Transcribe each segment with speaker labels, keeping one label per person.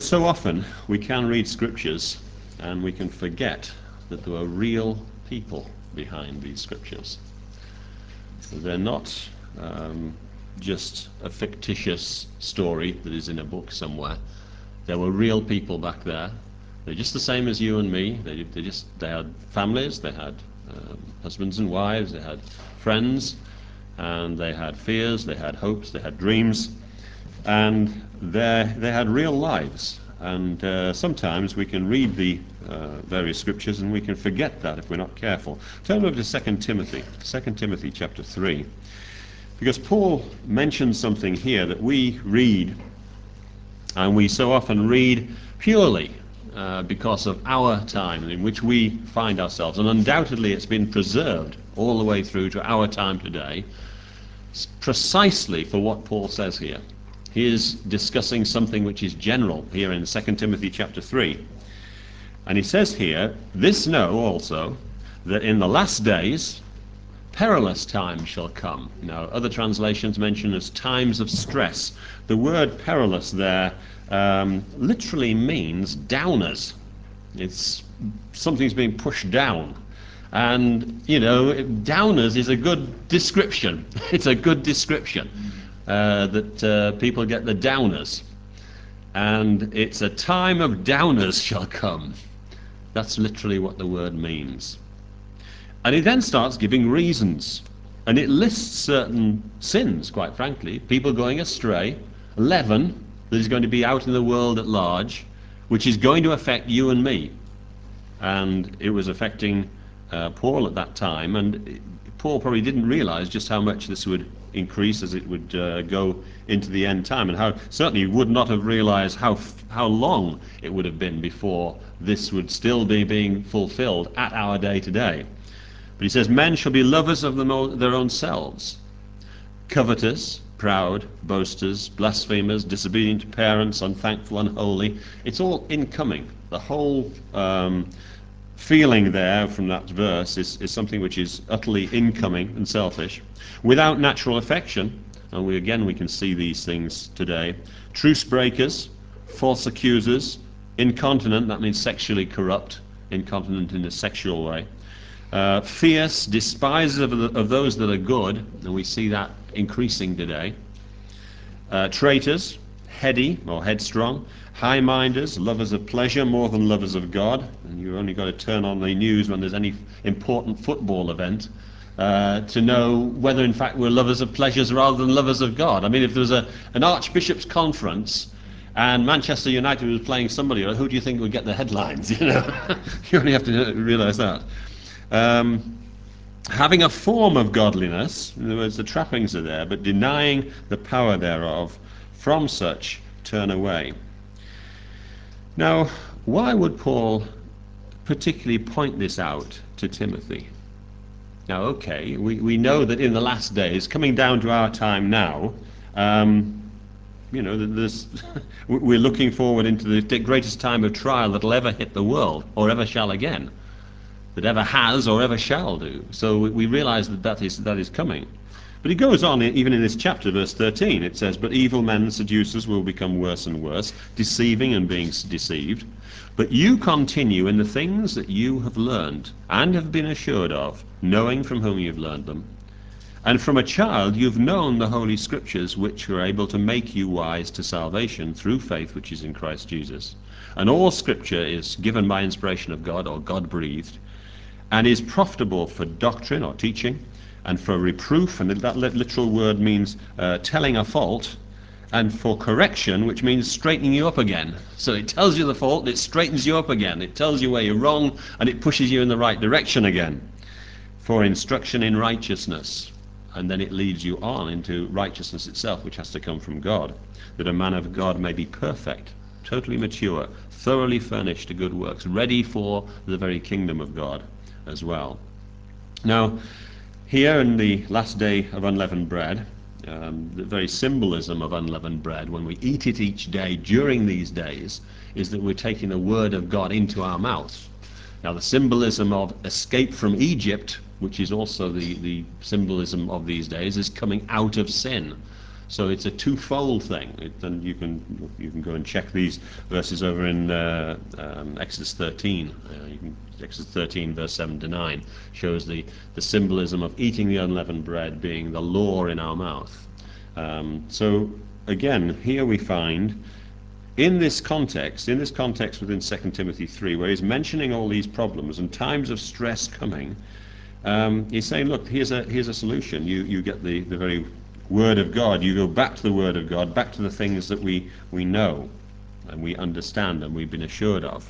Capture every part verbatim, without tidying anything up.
Speaker 1: so often we can read scriptures and we can forget that there were real people behind these scriptures. They're not um, just a fictitious story that is in a book somewhere. There were real people back there. They're just the same as you and me. They, they just they had families, they had um, husbands and wives, they had friends, and they had fears, they had hopes, they had dreams, and they they had real lives. And uh, sometimes we can read the uh, various scriptures and we can forget that if we're not careful. Turn over to Second Timothy, Second Timothy chapter three, because Paul mentions something here that we read, and we so often read purely uh, because of our time in which we find ourselves, and undoubtedly it's been preserved all the way through to our time today, precisely for what Paul says here. He is discussing something which is general here in Second Timothy chapter three. And he says here, "This know also, that in the last days perilous times shall come." Now, other translations mention as times of stress. The word perilous there um, literally means downers. It's something's being pushed down. And, you know, downers is a good description. It's a good description. Uh, that uh, people get the downers, and it's a time of downers shall come. That's literally what the word means. And he then starts giving reasons, and it lists certain sins, quite frankly, people going astray, leaven that is going to be out in the world at large, which is going to affect you and me. And it was affecting uh, Paul at that time, and Paul probably didn't realize just how much this would increase as it would uh, go into the end time, and how certainly would not have realized how how long it would have been before this would still be being fulfilled at our day today. But he says, "Men shall be lovers of them own, their own selves, covetous, proud, boasters, blasphemers, disobedient to parents, unthankful, unholy." It's all incoming. The whole um, feeling there from that verse is, is something which is utterly incoming and selfish. "Without natural affection," and we again we can see these things today. "Truce breakers, false accusers, incontinent," that means sexually corrupt, incontinent in a sexual way. Uh, "fierce, despisers of, the, of those that are good," and we see that increasing today. Uh, "traitors, heady or headstrong, high-minders, lovers of pleasure more than lovers of God." And you've only got to turn on the news when there's any important football event uh, to know whether in fact we're lovers of pleasures rather than lovers of God. I mean, if there was a, an Archbishop's conference and Manchester United was playing somebody, who do you think would get the headlines? You know, you only have to realise that. Um, "having a form of godliness," in other words, the trappings are there, "but denying the power thereof, from such turn away." Now, why would Paul particularly point this out to Timothy? Now, okay, we, we know that in the last days, coming down to our time now, um, you know, there's, we're looking forward into the greatest time of trial that'll ever hit the world, or ever shall again, that ever has or ever shall do. So we, we realize that that is, that is coming. But he goes on, even in this chapter, verse thirteen, it says, "But evil men and seducers will become worse and worse, deceiving and being deceived. But you continue in the things that you have learned and have been assured of, knowing from whom you have learned them. And from a child you've known the Holy Scriptures, which are able to make you wise to salvation through faith which is in Christ Jesus. And all Scripture is given by inspiration of God," or God-breathed, "and is profitable for doctrine," or teaching, "and for reproof," and that literal word means uh, telling a fault, "and for correction," which means straightening you up again. So it tells you the fault, it straightens you up again. It tells you where you're wrong, and it pushes you in the right direction again. "For instruction in righteousness," and then it leads you on into righteousness itself, which has to come from God, "that a man of God may be perfect, totally mature, thoroughly furnished to good works," ready for the very kingdom of God as well. Now, here in the last day of unleavened bread, um, the very symbolism of unleavened bread, when we eat it each day during these days, is that we're taking the word of God into our mouths. Now, the symbolism of escape from Egypt, which is also the, the symbolism of these days, is coming out of sin. So it's a twofold thing. It, and you can you can go and check these verses over in uh, um, Exodus thirteen. Uh, you can, Exodus thirteen, verse seven to nine, shows the, the symbolism of eating the unleavened bread being the law in our mouth. Um, so again, here we find, in this context, in this context within Second Timothy three, where he's mentioning all these problems and times of stress coming, um, he's saying, look, here's a here's a solution. You you get the, the very Word of God. You go back to the Word of God, back to the things that we, we know and we understand and we've been assured of.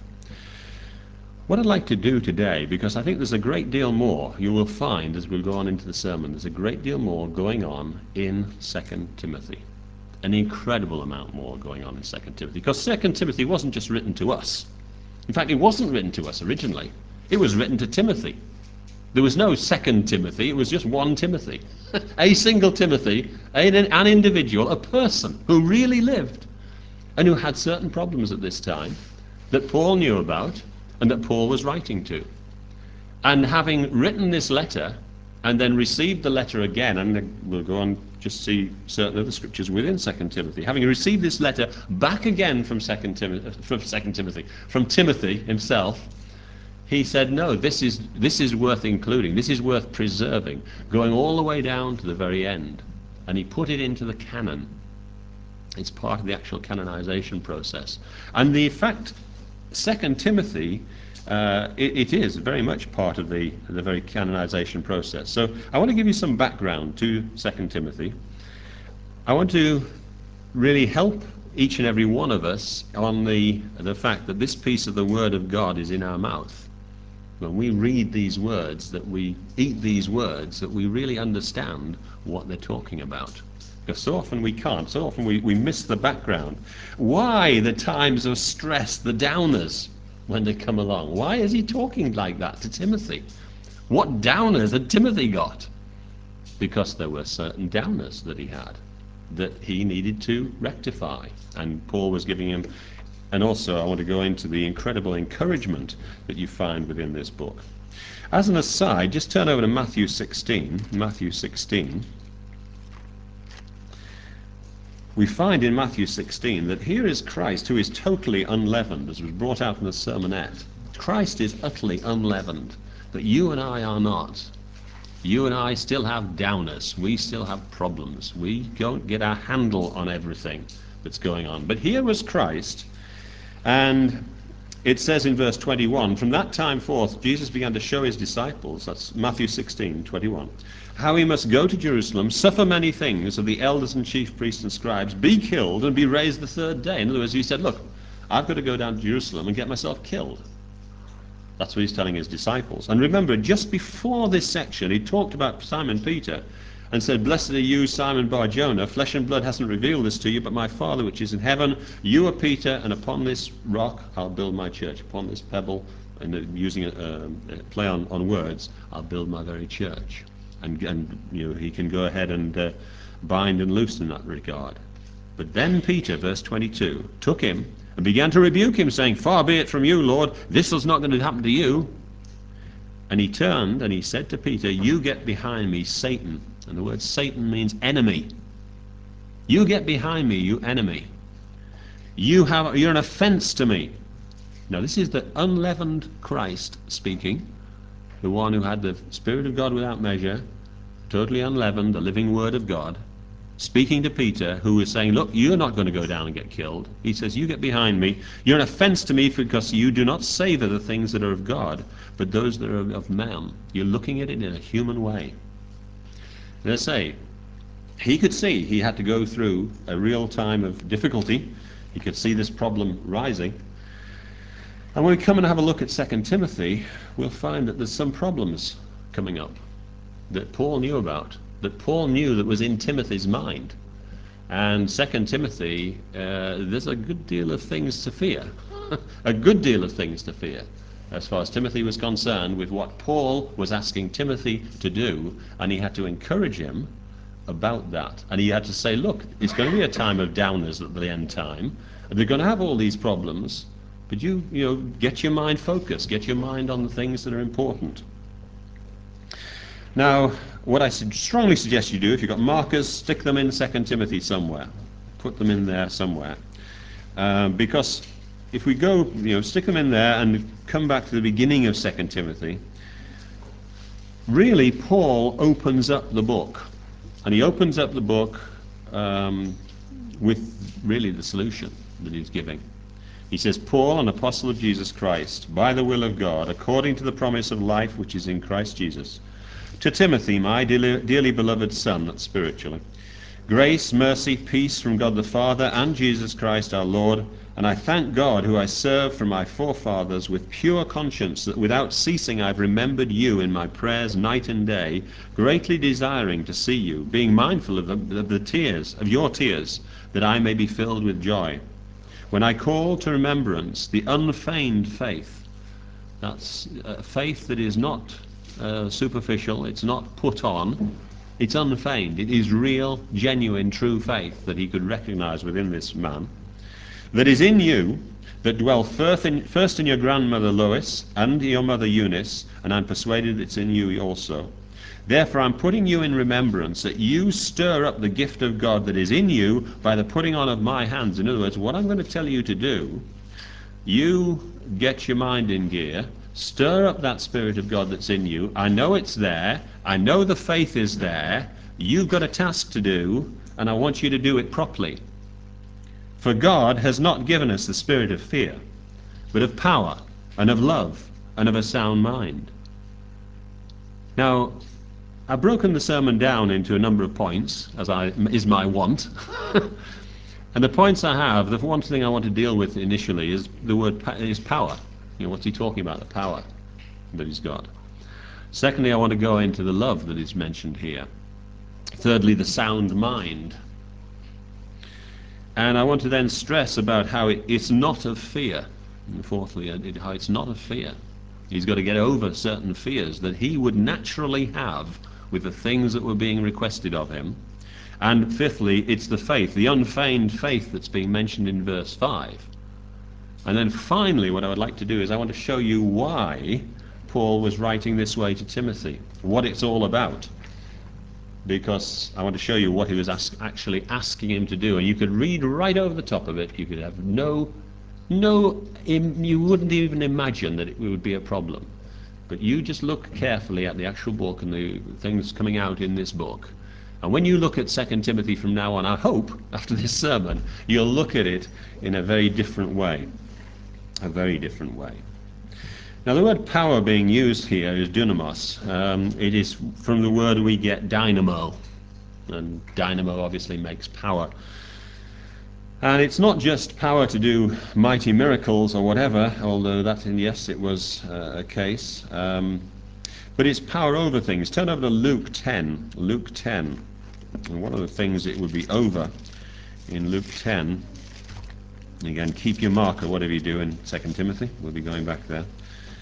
Speaker 1: What I'd like to do today, because I think there's a great deal more, you will find as we'll go on into the sermon, there's a great deal more going on in Second Timothy. An incredible amount more going on in Second Timothy. Because Second Timothy wasn't just written to us. In fact, it wasn't written to us originally. It was written to Timothy. There was no second Timothy, it was just one Timothy. A single Timothy, an, an individual, a person who really lived and who had certain problems at this time that Paul knew about and that Paul was writing to. And having written this letter and then received the letter again, and we'll go on just see certain of the scriptures within Second Timothy, having received this letter back again from Second Timothy, from Second Timothy, from Timothy himself, he said, no, this is this is worth including, this is worth preserving, going all the way down to the very end. And he put it into the canon. It's part of the actual canonization process. And the fact, Second Timothy, uh, it, it is very much part of the, the very canonization process. So I want to give you some background to Second Timothy. I want to really help each and every one of us on the, the fact that this piece of the Word of God is in our mouth. When we read these words, that we eat these words, that we really understand what they're talking about. Because so often we can't, so often we, we miss the background. Why the times of stress, the downers, when they come along? Why is he talking like that to Timothy? What downers had Timothy got? Because there were certain downers that he had that he needed to rectify. And Paul was giving him. And also I want to go into the incredible encouragement that you find within this book. As an aside, just turn over to Matthew sixteen. Matthew sixteen. We find in Matthew sixteen that here is Christ, who is totally unleavened, as was brought out in the sermonette. Christ is utterly unleavened, but you and I are not. You and I still have downers. We still have problems. We don't get our handle on everything that's going on. But here was Christ. And it says in verse twenty-one, from that time forth Jesus began to show his disciples, that's Matthew sixteen, twenty-one, how he must go to Jerusalem, suffer many things of the elders and chief priests and scribes, be killed, and be raised the third day. In other words, he said, look, I've got to go down to Jerusalem and get myself killed. That's what he's telling his disciples. And remember, just before this section, he talked about Simon Peter and said, blessed are you, Simon Bar-Jonah, flesh and blood hasn't revealed this to you, but my Father which is in heaven. You are Peter, and upon this rock I'll build my church. Upon this pebble, and using a, a play on, on words, I'll build my very church. And, and you know, he can go ahead and uh, bind and loose in that regard. But then Peter, verse twenty-two, took him and began to rebuke him, saying, far be it from you, Lord, this is not going to happen to you. And he turned and he said to Peter, you get behind me, Satan. And the word Satan means enemy. You get behind me, you enemy. You have, you're an offense to me. Now this is the unleavened Christ speaking, the one who had the Spirit of God without measure, totally unleavened, the living Word of God, speaking to Peter, who is saying, look, you're not going to go down and get killed. He says, you get behind me. You're an offense to me because you do not savor the things that are of God, but those that are of man. You're looking at it in a human way. And I say, he could see he had to go through a real time of difficulty. He could see this problem rising. And when we come and have a look at Second Timothy, we'll find that there's some problems coming up that Paul knew about, that Paul knew that was in Timothy's mind. And Second Timothy, uh, there's a good deal of things to fear, a good deal of things to fear, as far as Timothy was concerned, with what Paul was asking Timothy to do, and he had to encourage him about that. And he had to say, look, it's going to be a time of downers at the end time, and they're going to have all these problems, but you, you know, get your mind focused, get your mind on the things that are important. Now, what I strongly suggest you do, if you've got markers, stick them in Second Timothy somewhere. Put them in there somewhere. Um, because if we go, you know, stick them in there and come back to the beginning of Second Timothy, really Paul opens up the book. And he opens up the book um, with really the solution that he's giving. He says, Paul, an apostle of Jesus Christ, by the will of God, according to the promise of life which is in Christ Jesus, to Timothy, my dearly, dearly beloved son, that's spiritually, grace, mercy, peace from God the Father and Jesus Christ our Lord. And I thank God, who I serve from my forefathers with pure conscience, that without ceasing I've remembered you in my prayers night and day, greatly desiring to see you, being mindful of the, of the tears, of your tears, that I may be filled with joy. When I call to remembrance the unfeigned faith, that's a faith that is not uh, superficial, it's not put on, it's unfeigned, it is real, genuine, true faith that he could recognize within this man, that is in you, that dwell first in, first in your grandmother Lois and your mother Eunice, and I'm persuaded it's in you also. Therefore I'm putting you in remembrance that you stir up the gift of God that is in you by the putting on of my hands. In other words, what I'm going to tell you to do, you get your mind in gear, stir up that Spirit of God that's in you. I know it's there, I know the faith is there, you've got a task to do, and I want you to do it properly. For God has not given us the spirit of fear, but of power, and of love, and of a sound mind. Now, I've broken the sermon down into a number of points, as I, is my wont. And the points I have, the one thing I want to deal with initially is the word is power. You know, what's he talking about? The power that he's got. Secondly, I want to go into the love that is mentioned here. Thirdly, the sound mind. And I want to then stress about how it, it's not of fear. And fourthly, it, how it's not of fear. He's got to get over certain fears that he would naturally have with the things that were being requested of him. And fifthly, it's the faith, the unfeigned faith that's being mentioned in verse five. And then finally, what I would like to do is I want to show you why Paul was writing this way to Timothy, what it's all about. Because I want to show you what he was ask, actually asking him to do. And you could read right over the top of it. You could have no, no, you wouldn't even imagine that it would be a problem. But you just look carefully at the actual book and the things coming out in this book. And when you look at Second Timothy from now on, I hope, after this sermon, you'll look at it in a very different way. A very different way. Now, the word power being used here is dunamos. Um, it is from the word we get dynamo. And dynamo obviously makes power. And it's not just power to do mighty miracles or whatever, although that, yes, it was uh, a case. Um, but it's power over things. Turn over to Luke ten. Luke ten. And one of the things it would be over in Luke ten, again, keep your marker, whatever you do in Second Timothy. We'll be going back there.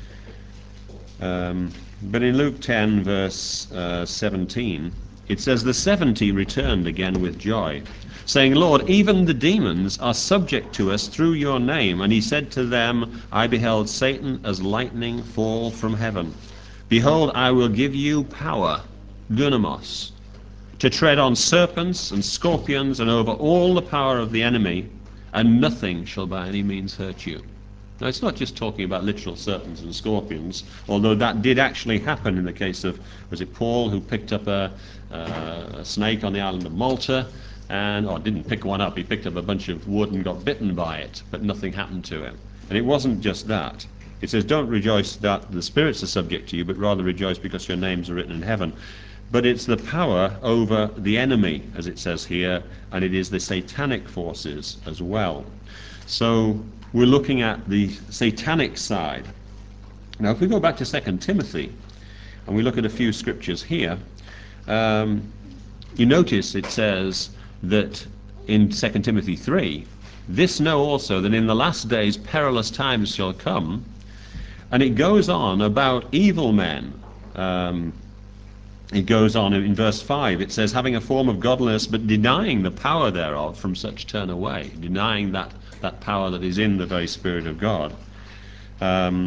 Speaker 1: Um, but in Luke ten, verse uh, seventeen, it says, the seventy returned again with joy, saying, Lord, even the demons are subject to us through your name. And he said to them, I beheld Satan as lightning fall from heaven. Behold, I will give you power, dunamos, to tread on serpents and scorpions and over all the power of the enemy, and nothing shall by any means hurt you. Now, it's not just talking about literal serpents and scorpions, although that did actually happen in the case of, was it Paul who picked up a, uh, a snake on the island of Malta, and, or didn't pick one up, he picked up a bunch of wood and got bitten by it, but nothing happened to him. And it wasn't just that. It says, don't rejoice that the spirits are subject to you, but rather rejoice because your names are written in heaven. But it's the power over the enemy, as it says here, and it is the satanic forces as well. So we're looking at the satanic side. Now, if we go back to Second Timothy, and we look at a few scriptures here, um, you notice it says that in Second Timothy three, this know also that in the last days perilous times shall come, and it goes on about evil men. Um, It goes on in verse five, it says, having a form of godliness, but denying the power thereof, from such turn away, denying that, that power that is in the very Spirit of God. Um,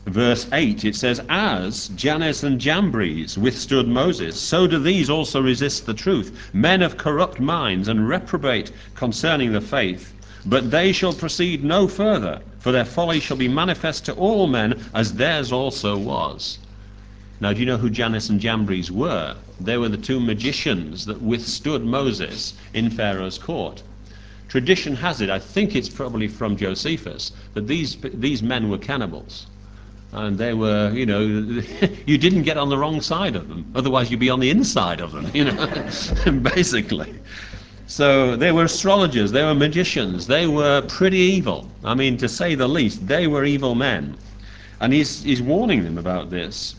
Speaker 1: verse eight, it says, as Jannes and Jambres withstood Moses, so do these also resist the truth, men of corrupt minds and reprobate concerning the faith. But they shall proceed no further, for their folly shall be manifest to all men, as theirs also was. Now, do you know who Jannes and Jambres were? They were the two magicians that withstood Moses in Pharaoh's court. Tradition has it, I think it's probably from Josephus, that these these men were cannibals. And they were, you know, you didn't get on the wrong side of them, otherwise you'd be on the inside of them, you know, basically. So they were astrologers, they were magicians, they were pretty evil. I mean, to say the least, they were evil men. And he's, he's warning them about this.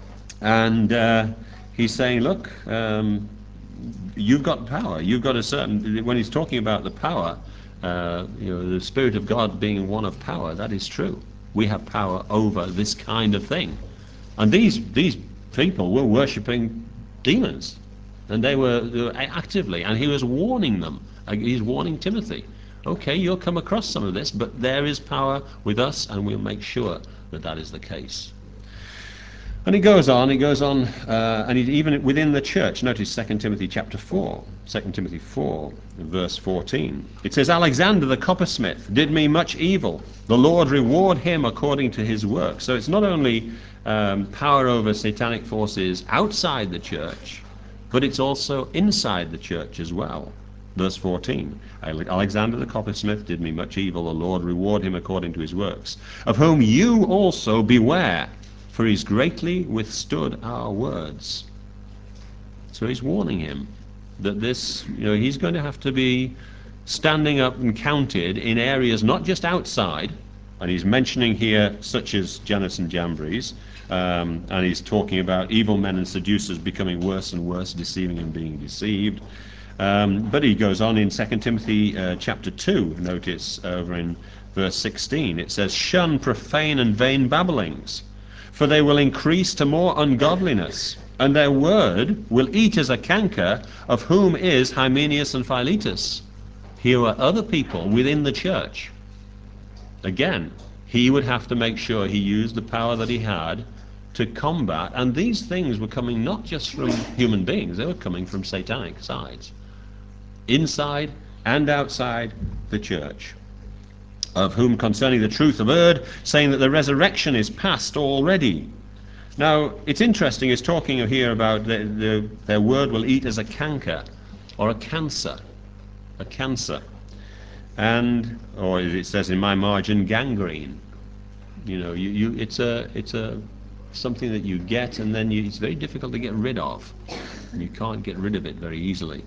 Speaker 1: And uh, he's saying, look, um, you've got power. You've got a certain, when he's talking about the power, uh, you know, the Spirit of God being one of power, that is true. We have power over this kind of thing. And these these people were worshipping demons. And they were, they were actively, and he was warning them. He's warning Timothy. Okay, you'll come across some of this, but there is power with us, and we'll make sure that that is the case. And he goes on, he goes on, uh, and he, even within the church, notice Second Timothy chapter four, Second Timothy four, verse fourteen. It says, Alexander the coppersmith did me much evil. The Lord reward him according to his work. So it's not only um, power over satanic forces outside the church, but it's also inside the church as well. Verse fourteen, Alexander the coppersmith did me much evil. The Lord reward him according to his works. Of whom you also beware, for he's greatly withstood our words. So he's warning him that this, you know, he's going to have to be standing up and counted in areas not just outside, and he's mentioning here such as Jannes and Jambres, um, and he's talking about evil men and seducers becoming worse and worse, deceiving and being deceived. Um, but he goes on in Second Timothy uh, chapter two, notice over in verse sixteen, it says, shun profane and vain babblings, for they will increase to more ungodliness, and their word will eat as a canker, of whom is Hymenaeus and Philetus. Here are other people within the church. Again, he would have to make sure he used the power that he had to combat, and these things were coming not just from human beings, they were coming from satanic sides, inside and outside the church. Of whom concerning the truth have erred, saying that the resurrection is past already. Now, it's interesting, it's talking here about the, the, their word will eat as a canker, or a cancer, a cancer. And, or as it says in my margin, gangrene. You know, you, you, it's a, it's a, something that you get, and then you, it's very difficult to get rid of. And you can't get rid of it very easily.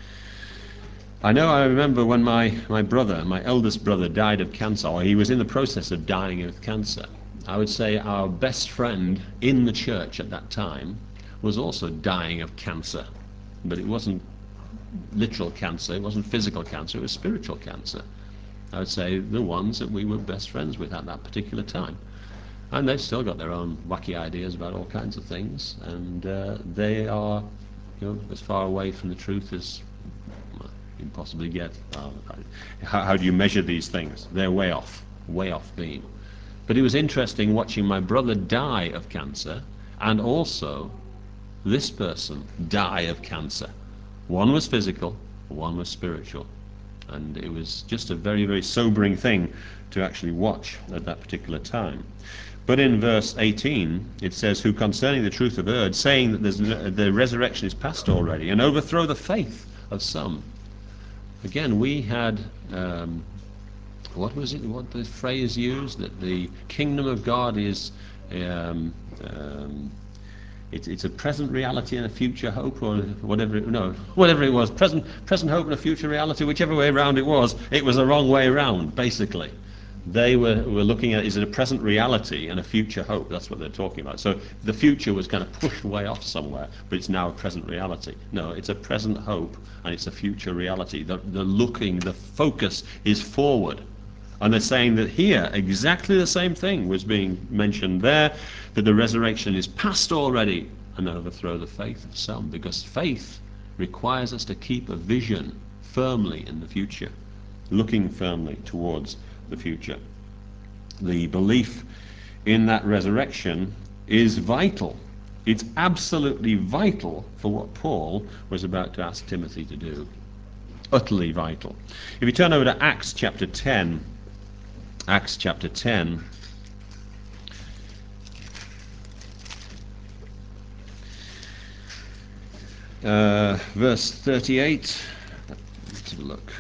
Speaker 1: I know, I remember when my, my brother, my eldest brother, died of cancer, or he was in the process of dying of cancer. I would say our best friend in the church at that time was also dying of cancer. But it wasn't literal cancer, it wasn't physical cancer, it was spiritual cancer. I would say the ones that we were best friends with at that particular time. And they've still got their own wacky ideas about all kinds of things, and uh, they are, you know, as far away from the truth as you can possibly get. Uh, how, how do you measure these things? They're way off, way off beam. But it was interesting watching my brother die of cancer, and also this person die of cancer. One was physical, one was spiritual. And it was just a very, very sobering thing to actually watch at that particular time. But in verse eighteen, it says, who concerning the truth have erred, saying that there's no, the resurrection is past already, and overthrow the faith of some. Again, we had, um, what was it, what the phrase used, that the kingdom of God is, um, um, it's, it's a present reality and a future hope, or whatever it, no, whatever it was, present, present hope and a future reality, whichever way around it was, it was the wrong way around, basically. They were, were looking at, is it a present reality and a future hope? That's what they're talking about. So the future was kind of pushed way off somewhere, but it's now a present reality. No, it's a present hope and it's a future reality. The, the looking, the focus is forward. And they're saying that here, exactly the same thing was being mentioned there, that the resurrection is past already, and overthrow the faith of some, because faith requires us to keep a vision firmly in the future, looking firmly towards the future. The belief in that resurrection is vital. It's absolutely vital for what Paul was about to ask Timothy to do. Utterly vital. If you turn over to Acts chapter ten, Acts chapter ten, uh, verse thirty-eight, let's have a look.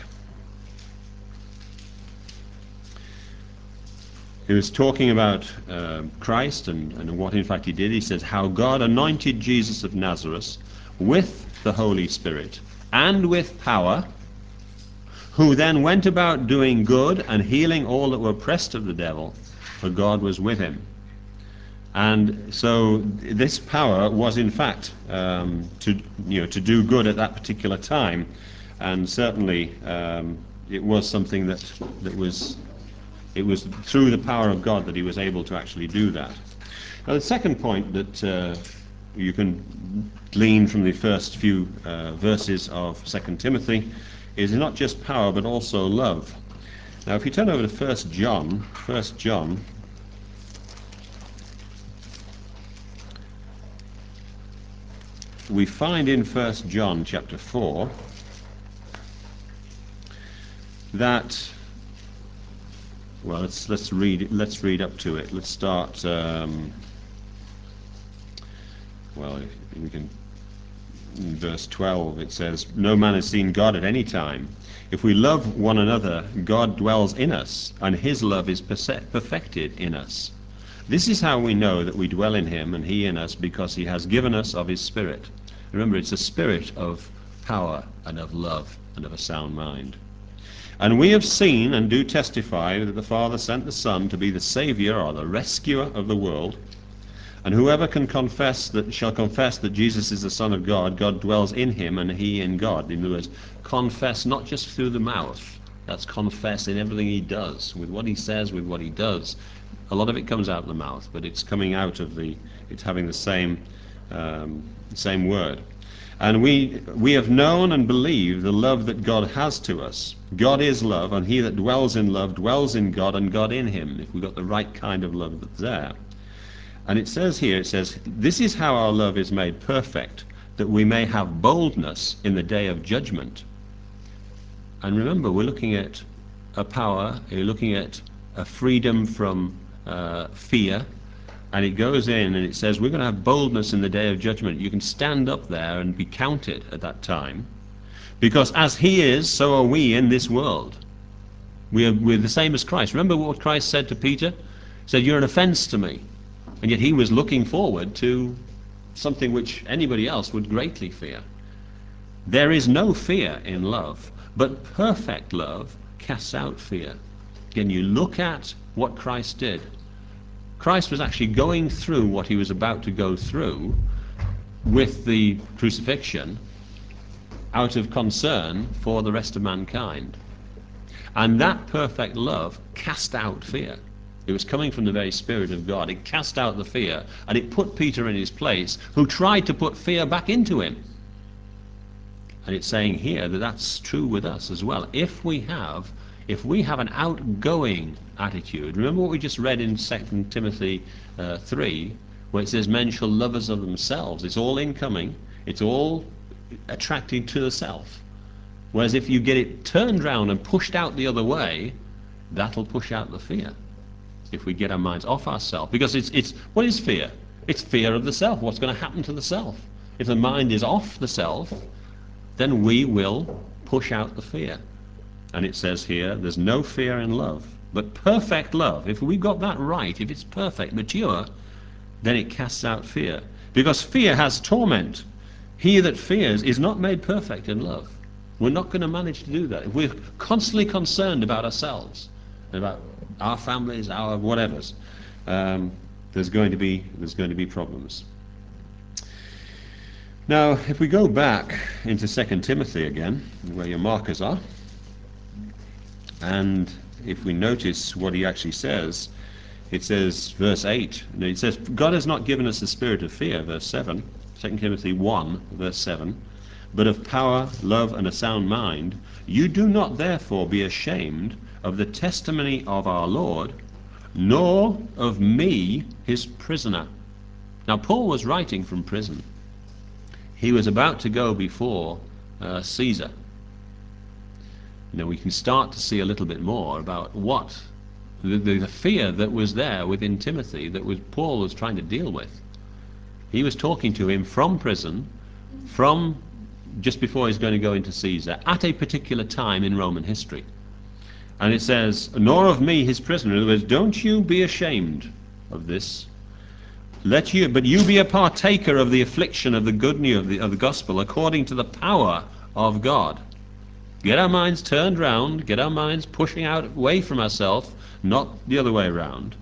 Speaker 1: He was talking about uh, Christ and, and what in fact he did. He says, how God anointed Jesus of Nazareth with the Holy Spirit and with power, who then went about doing good and healing all that were oppressed of the devil, for God was with him. And so this power was in fact um, to, you know, to do good at that particular time, and certainly um, it was something that, that was It was through the power of God that he was able to actually do that. Now, the second point that uh, you can glean from the first few uh, verses of Second Timothy is not just power but also love. Now, if you turn over to First John, First John, we find in First John chapter four that, well, let's let's read let's read up to it. Let's start. Um, well, we can. In verse twelve, it says, "No man has seen God at any time. If we love one another, God dwells in us, and His love is perfected in us. This is how we know that we dwell in Him and He in us, because He has given us of His Spirit." Remember, it's a spirit of power and of love and of a sound mind. "And we have seen and do testify that the Father sent the Son to be the Saviour or the rescuer of the world. And whoever can confess that shall confess that Jesus is the Son of God, God dwells in him and he in God." In other words, confess not just through the mouth. That's confess in everything he does, with what he says, with what he does. A lot of it comes out of the mouth, but it's coming out of the, it's having the same, um, same word. "And we we have known and believed the love that God has to us. God is love, and he that dwells in love dwells in God, and God in him." If we've got the right kind of love that's there. And it says here, it says, "This is how our love is made perfect, that we may have boldness in the day of judgment." And remember, we're looking at a power, we're looking at a freedom from uh, fear, and it goes in and it says we're going to have boldness in the day of judgment. You can stand up there and be counted at that time, because as he is, so are we in this world. We are, we're the same as Christ. Remember what Christ said to Peter? He said, "You're an offense to me." And yet he was looking forward to something which anybody else would greatly fear. There is no fear in love, but perfect love casts out fear. Again, you look at what Christ did. Christ was actually going through what he was about to go through with the crucifixion out of concern for the rest of mankind. And that perfect love cast out fear. It was coming from the very Spirit of God. It cast out the fear, and it put Peter in his place, who tried to put fear back into him. And it's saying here that that's true with us as well. If we have, if we have an outgoing attitude, remember what we just read in Second Timothy uh, three, where it says men shall lovers of themselves. It's all incoming. It's all attracting to the self. Whereas if you get it turned round and pushed out the other way, that'll push out the fear. If we get our minds off ourselves, because it's it's what is fear? It's fear of the self. What's going to happen to the self? If the mind is off the self, then we will push out the fear. And it says here, there's no fear in love, but perfect love. If we've got that right, if it's perfect, mature, then it casts out fear, because fear has torment. He that fears is not made perfect in love. We're not going to manage to do that. If we're constantly concerned about ourselves, about our families, our whatevers, um, there's going to be there's going to be problems. Now, if we go back into Second Timothy again, where your markers are, and if we notice what he actually says, it says, verse eight, it says, "God has not given us a spirit of fear," verse seven, Second Timothy one, verse seven, "but of power, love, and a sound mind. You do not therefore be ashamed of the testimony of our Lord, nor of me his prisoner. Now Paul was writing from prison. He was about to go before uh, Caesar. Now we can start to see a little bit more about what the, the, the fear that was there within Timothy, that was Paul was trying to deal with. He was talking to him from prison, from just before he's going to go into Caesar, at a particular time in Roman history. And it says, nor of me his prisoner. In other words, don't you be ashamed of this. Let you, but you be a partaker of the affliction of the good news of the, of the gospel, according to the power of God. Get our minds turned round, get our minds pushing out away from ourselves, not the other way around.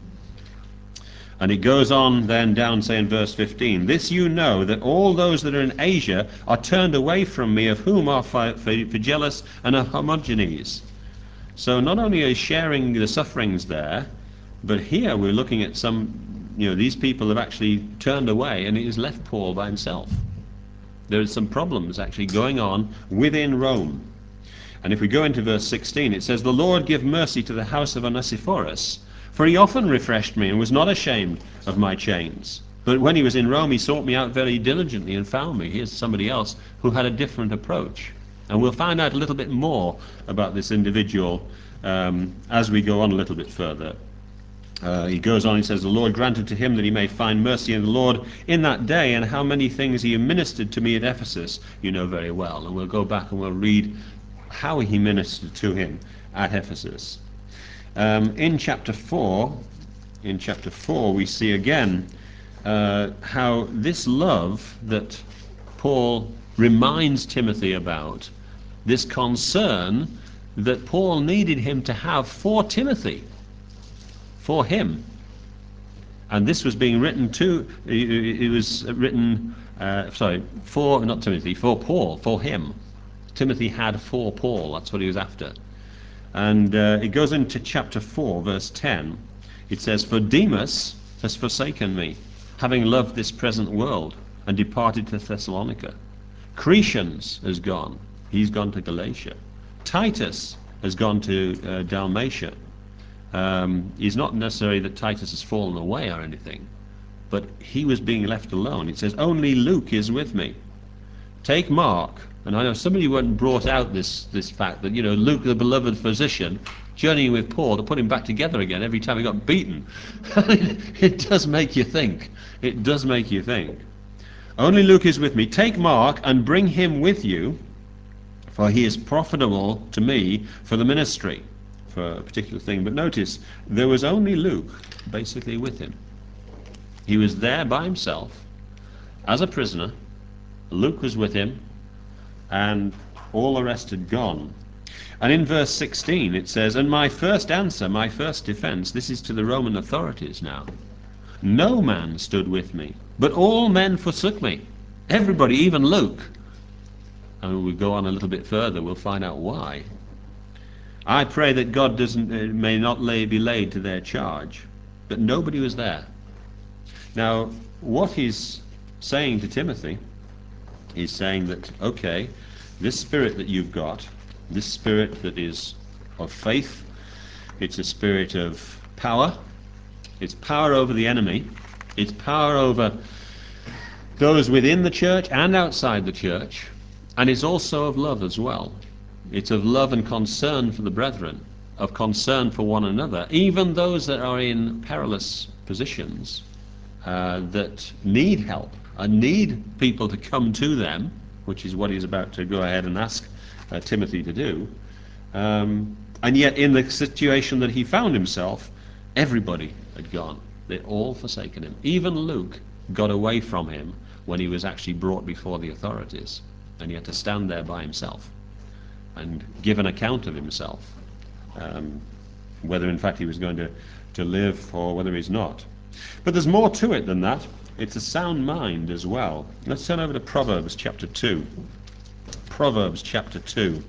Speaker 1: And it goes on then down, say in verse fifteen, this you know, that all those that are in Asia are turned away from me, of whom are Phygellus and Hermogenes. So not only are you sharing the sufferings there, but here we're looking at some, you know, these people have actually turned away, and it has left Paul by himself. There are some problems actually going on within Rome. And if we go into verse sixteen, it says, the Lord give mercy to the house of Onesiphorus, for he often refreshed me and was not ashamed of my chains. But when he was in Rome, he sought me out very diligently and found me. Here's somebody else who had a different approach. And we'll find out a little bit more about this individual um, as we go on a little bit further. Uh, he goes on, he says, the Lord granted to him that he may find mercy in the Lord in that day, and how many things he ministered to me at Ephesus, you know very well. And we'll go back and we'll read how he ministered to him at Ephesus. Um, in chapter four, in chapter four, we see again uh, how this love that Paul reminds Timothy about, this concern that Paul needed him to have for Timothy, for him. And this was being written to, it was written, uh, sorry, for, not Timothy, for Paul, for him. Timothy had for Paul, that's what he was after. And uh, it goes into chapter four, verse ten. It says, for Demas has forsaken me, having loved this present world, and departed to Thessalonica. Crescens has gone. He's gone to Galatia. Titus has gone to uh, Dalmatia. Um, it's not necessarily that Titus has fallen away or anything, but he was being left alone. It says, only Luke is with me. Take Mark. And I know somebody went and brought out this, this fact that, you know, Luke, the beloved physician, journeying with Paul to put him back together again every time he got beaten. It does make you think. It does make you think. Only Luke is with me. Take Mark and bring him with you, for he is profitable to me for the ministry, for a particular thing. But notice, there was only Luke basically with him. He was there by himself as a prisoner. Luke was with him, and all the rest had gone. And in verse sixteen it says, and my first answer, my first defense, this is to the Roman authorities now, no man stood with me, but all men forsook me. Everybody, even Luke. And when we go on a little bit further, we'll find out why. I pray that God doesn't uh, may not lay, be laid to their charge, but nobody was there. Now, what he's saying to Timothy, he's saying that, okay, this spirit that you've got, this spirit that is of faith, it's a spirit of power, it's power over the enemy, it's power over those within the church and outside the church, and it's also of love as well. It's of love and concern for the brethren, of concern for one another, even those that are in perilous positions, uh, that need help and need people to come to them, which is what he's about to go ahead and ask uh, Timothy to do. Um, and yet in the situation that he found himself, everybody had gone. They'd all forsaken him. Even Luke got away from him when he was actually brought before the authorities, and he had to stand there by himself and give an account of himself, um, whether in fact he was going to, to live or whether he's not. But there's more to it than that. It's a sound mind as well. Let's turn over to Proverbs chapter two. Proverbs chapter two.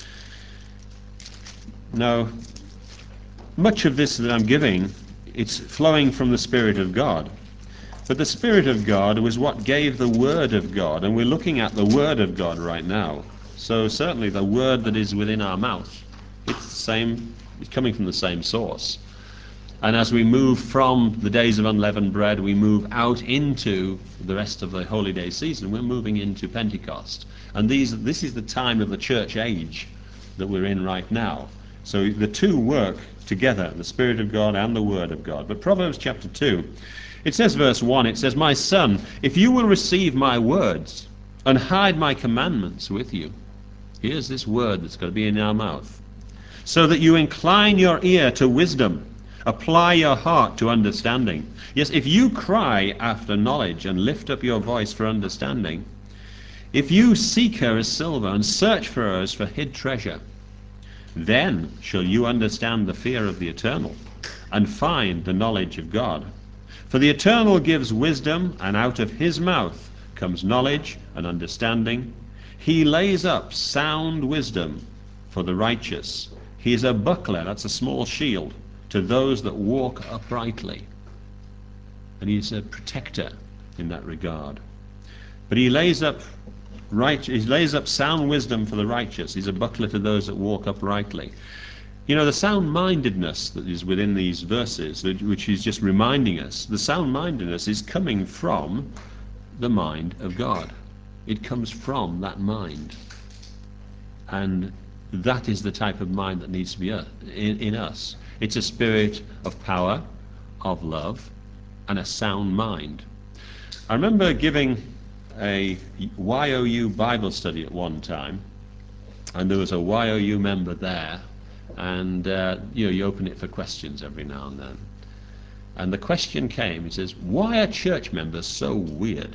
Speaker 1: Now, much of this that I'm giving, it's flowing from the Spirit of God. But the Spirit of God was what gave the Word of God, and we're looking at the Word of God right now. So certainly the Word that is within our mouth, it's the same, it's coming from the same source. And as we move from the days of unleavened bread, we move out into the rest of the Holy Day season. We're moving into Pentecost. And these, this is the time of the church age that we're in right now. So the two work together, the Spirit of God and the Word of God. But Proverbs chapter two, it says verse one, it says, "My son, if you will receive my words and hide my commandments with you," here's this word that's got to be in our mouth, "so that you incline your ear to wisdom, apply your heart to understanding." Yes, if you cry after knowledge and lift up your voice for understanding, if you seek her as silver and search for her as for hid treasure, then shall you understand the fear of the Eternal and find the knowledge of God. For the Eternal gives wisdom, and out of his mouth comes knowledge and understanding. He lays up sound wisdom for the righteous. He is a buckler, that's a small shield, to those that walk uprightly. And he's a protector in that regard. But he lays up right, he lays up sound wisdom for the righteous. He's a buckler to those that walk uprightly. You know, the sound-mindedness that is within these verses, which he's just reminding us, the sound-mindedness is coming from the mind of God. It comes from that mind. And that is the type of mind that needs to be in, in us. It's a spirit of power, of love, and a sound mind. I remember giving a Y O U Bible study at one time, and there was a Y O U member there, and uh, you know, you open it for questions every now and then. And the question came, he says, "Why are church members so weird?"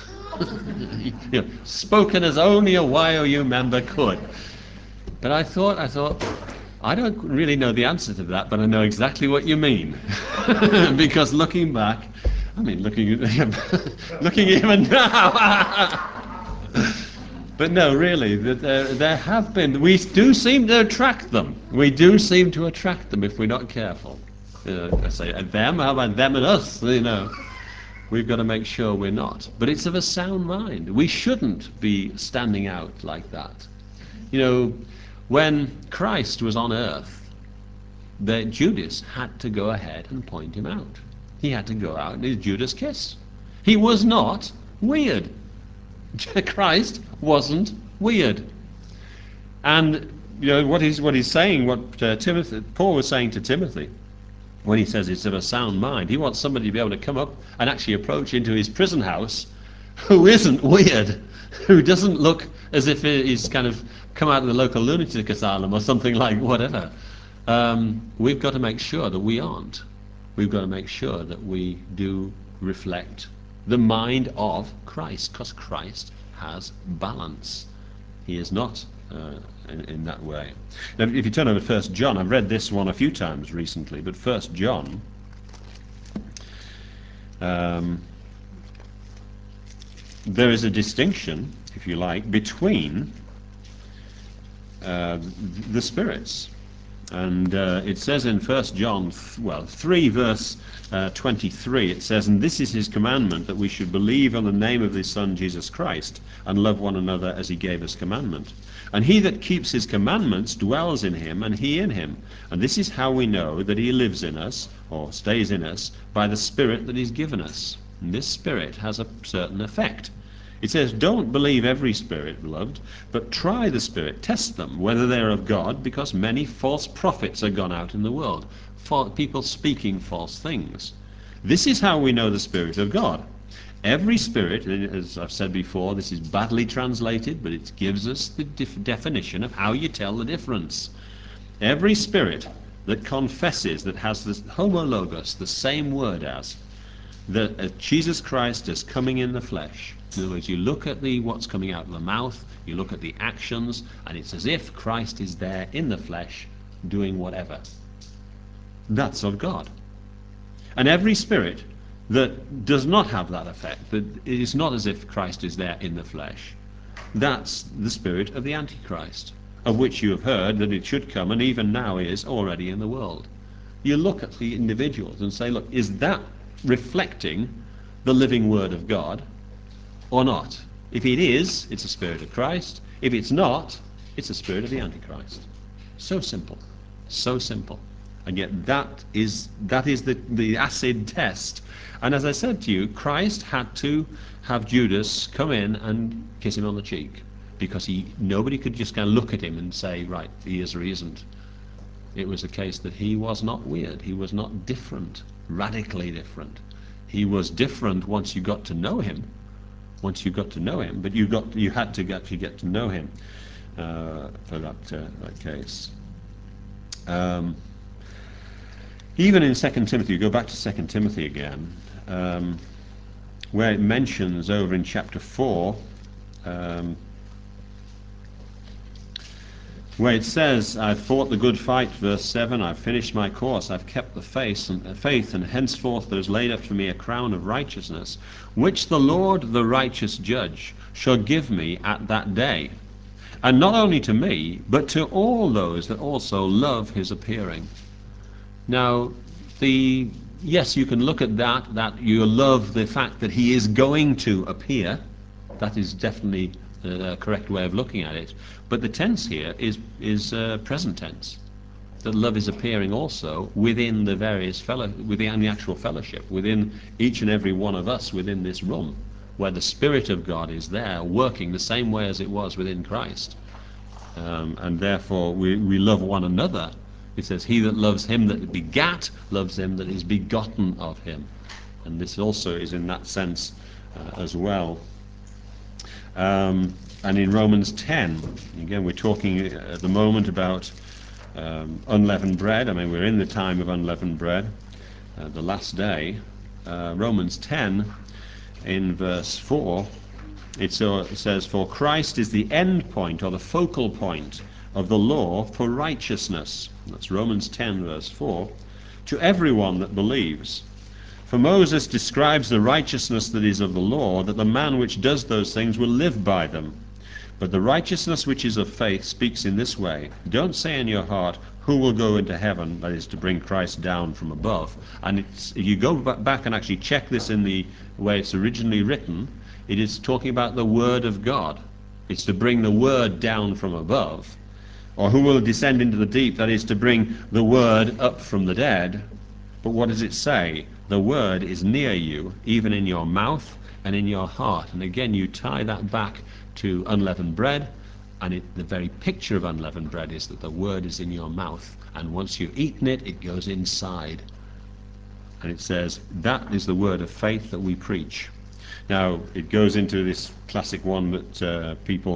Speaker 1: You know, spoken as only a Y O U member could. But I thought, I thought, I don't really know the answer to that, but I know exactly what you mean. Because looking back, I mean, looking, looking even now. But no, really, there, there have been, we do seem to attract them. We do seem to attract them if we're not careful. You know, I say, and them, how about them and us, you know. We've got to make sure we're not. But it's of a sound mind. We shouldn't be standing out like that. You know, when Christ was on earth, the Judas had to go ahead and point him out. He had to go out and his Judas kiss. He was not weird. Christ wasn't weird. And you know what he's what he's saying, what uh, Timothy, Paul was saying to Timothy, when he says it's of a sound mind, he wants somebody to be able to come up and actually approach into his prison house who isn't weird, who doesn't look as if he's kind of come out of the local lunatic asylum or something like whatever. Um, we've got to make sure that we aren't. We've got to make sure that we do reflect the mind of Christ, because Christ has balance. He is not uh, in, in that way. Now, if you turn over to First John, I've read this one a few times recently, but First John, um, there is a distinction, if you like, between uh, the spirits. And uh, it says in First John, th well, three verse uh, twenty-three, it says, "And this is his commandment, that we should believe on the name of his Son Jesus Christ, and love one another as he gave us commandment. And he that keeps his commandments dwells in him, and he in him. And this is how we know that he lives in us, or stays in us, by the Spirit that he's given us." And this Spirit has a certain effect. It says, "Don't believe every spirit, beloved, but try the spirit, test them, whether they are of God, because many false prophets are gone out in the world." For people speaking false things. This is how we know the Spirit of God. Every spirit, as I've said before, this is badly translated, but it gives us the def definition of how you tell the difference. Every spirit that confesses, that has the homologos, the same word as, that uh, Jesus Christ is coming in the flesh. In other words, you look at the what's coming out of the mouth, you look at the actions, and it's as if Christ is there in the flesh doing whatever. That's of God. And every spirit that does not have that effect, that it is not as if Christ is there in the flesh, that's the spirit of the Antichrist, of which you have heard that it should come, and even now is already in the world. You look at the individuals and say, look, is that reflecting the living word of God or not? If it is, it's a spirit of Christ. If it's not, it's a spirit of the Antichrist. So simple. So simple. And yet that is that is the, the acid test. And as I said to you, Christ had to have Judas come in and kiss him on the cheek, because he nobody could just kind of look at him and say, right, he is or he isn't. It was a case that he was not weird, he was not different, radically different. He was different once you got to know him, once you got to know him, but you got you had to actually get to know him uh, for that, uh, that case. Um, Even in Second Timothy, you go back to Second Timothy again, um, where it mentions over in chapter four, um, where it says, I've fought the good fight, verse seven, I've finished my course, I've kept the faith, and, uh, faith, and henceforth there is laid up for me a crown of righteousness, which the Lord, the righteous judge, shall give me at that day, and not only to me, but to all those that also love his appearing. Now, the yes, you can look at that, that you love the fact that he is going to appear. That is definitely a correct way of looking at it. But the tense here is, is uh, present tense. That love is appearing also within the various fellow, within the actual fellowship, within each and every one of us within this room, where the Spirit of God is there working the same way as it was within Christ. Um, and therefore we, we love one another. It says, he that loves him that begat loves him that is begotten of him. And this also is in that sense uh, as well. Um, and in Romans ten, again, we're talking at the moment about um, unleavened bread. I mean, we're in the time of unleavened bread, uh, the last day. Uh, Romans ten, in verse four, it, so, it says, for Christ is the end point, or the focal point, of the law for righteousness. That's Romans ten, verse four. To everyone that believes. For Moses describes the righteousness that is of the law, that the man which does those things will live by them. But the righteousness which is of faith speaks in this way. Don't say in your heart, who will go into heaven, that is to bring Christ down from above. And it's, if you go back and actually check this in the way it's originally written, it is talking about the word of God. It's to bring the word down from above. Or who will descend into the deep, that is to bring the word up from the dead. But what does it say? The word is near you, even in your mouth and in your heart. And again, you tie that back to unleavened bread, and it, the very picture of unleavened bread is that the word is in your mouth, and once you've eaten it, it goes inside. And it says, that is the word of faith that we preach. Now, it goes into this classic one that uh, people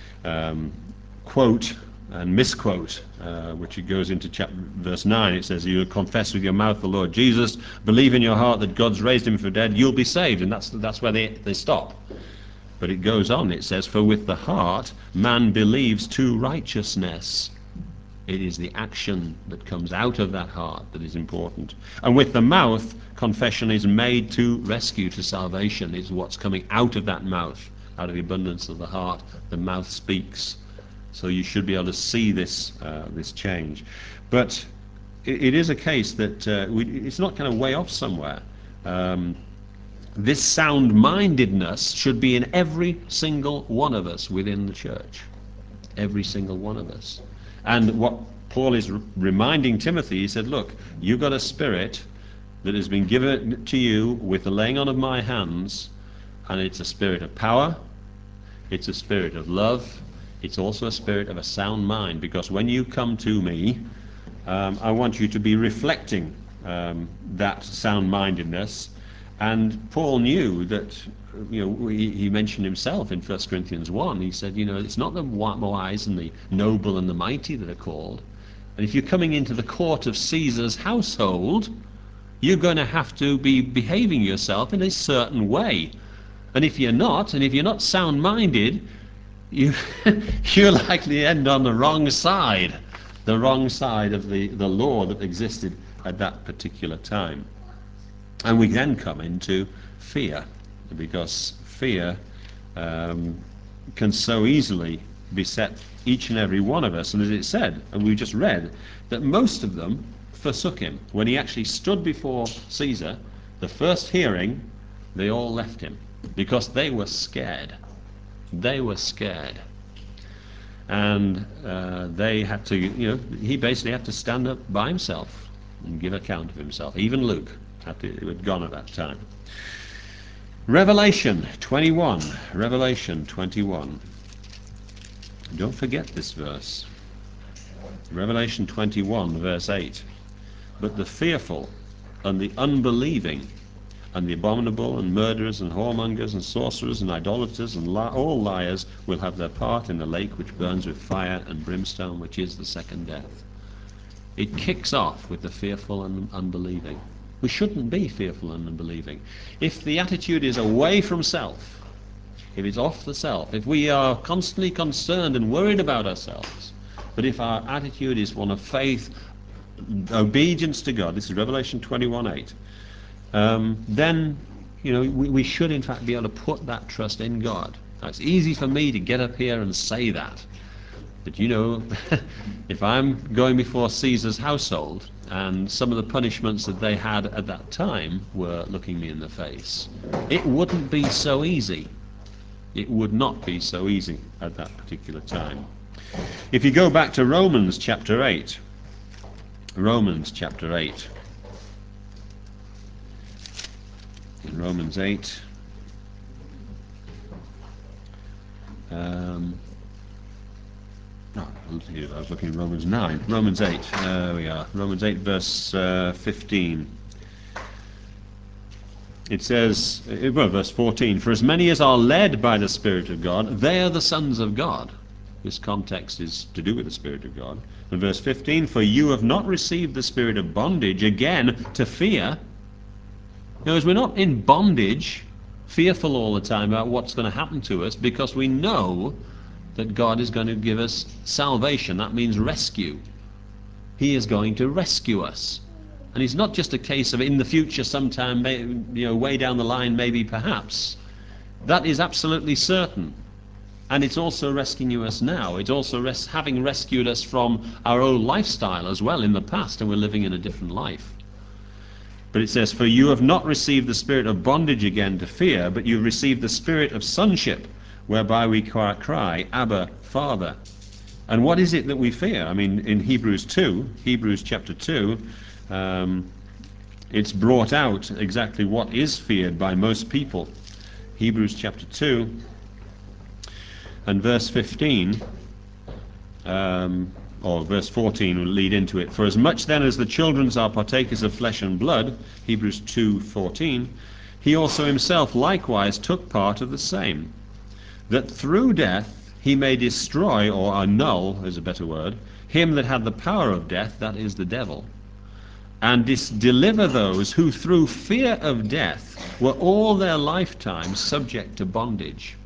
Speaker 1: um, quote and misquote, uh, which it goes into chapter verse nine. It says, you will confess with your mouth the Lord Jesus, believe in your heart that God's raised him from the dead, you'll be saved. And that's that's where they, they stop. But it goes on, it says, for with the heart man believes to righteousness. It is the action that comes out of that heart that is important. And with the mouth, confession is made to rescue, to salvation. It's what's coming out of that mouth, out of the abundance of the heart. The mouth speaks. So you should be able to see this uh, this change. But it, it is a case that uh, we, it's not kind of way off somewhere. Um, this sound-mindedness should be in every single one of us within the church. Every single one of us. And what Paul is r- reminding Timothy, he said, look, you've got a spirit that has been given to you with the laying on of my hands, and it's a spirit of power, it's a spirit of love, it's also a spirit of a sound mind, because when you come to me, um, I want you to be reflecting um, that sound-mindedness. And Paul knew that, you know, he, he mentioned himself in First Corinthians one. He said, you know, it's not the wise and the noble and the mighty that are called. And if you're coming into the court of Caesar's household, you're going to have to be behaving yourself in a certain way. And if you're not, and if you're not sound-minded, you, you're likely to end on the wrong side, the wrong side of the, the law that existed at that particular time. And we then come into fear, because fear um, can so easily beset each and every one of us. And as it said, and we just read, that most of them forsook him. When he actually stood before Caesar, the first hearing, they all left him, because they were scared. They were scared. And uh, they had to, you know, he basically had to stand up by himself. and give account of himself. Even Luke had, to, had gone at that time. Revelation twenty-one. Revelation twenty-one. Don't forget this verse. Revelation twenty-one, verse eight. But the fearful and the unbelieving and the abominable and murderers and whoremongers and sorcerers and idolaters and li- all liars will have their part in the lake which burns with fire and brimstone, which is the second death. It kicks off with the fearful and unbelieving. We shouldn't be fearful and unbelieving. If the attitude is away from self, if it's off the self, if we are constantly concerned and worried about ourselves, but if our attitude is one of faith, obedience to God, this is Revelation twenty-one eight, um, then you know we, we should in fact be able to put that trust in God. Now, it's easy for me to get up here and say that, but you know, if I'm going before Caesar's household and some of the punishments that they had at that time were looking me in the face, it wouldn't be so easy. It would not be so easy at that particular time. If you go back to Romans chapter eight, Romans chapter eight, in Romans eight, um, no, I was looking at Romans nine, Romans eight, there we are, Romans eight verse uh, fifteen. It says, well, verse fourteen, for as many as are led by the Spirit of God, they are the sons of God. This context is to do with the Spirit of God. And verse fifteen, for you have not received the spirit of bondage again to fear. In other words, we're not in bondage, fearful all the time about what's going to happen to us, because we know that God is going to give us salvation. That means rescue. He is going to rescue us. And it's not just a case of in the future sometime, you know, way down the line, maybe, perhaps. That is absolutely certain. And it's also rescuing us now. It's also res- having rescued us from our old lifestyle as well in the past, and we're living in a different life. But it says, for you have not received the spirit of bondage again to fear, but you've received the spirit of sonship, whereby we cry, Abba, Father. And what is it that we fear? I mean, in Hebrews two, Hebrews chapter two, um, it's brought out exactly what is feared by most people. Hebrews chapter two and verse fifteen, um, or verse fourteen will lead into it. For as much then as the children are partakers of flesh and blood, Hebrews two fourteen, he also himself likewise took part of the same, that through death he may destroy, or annul is a better word, him that had the power of death, that is the devil, and dis- deliver those who through fear of death were all their lifetime subject to bondage.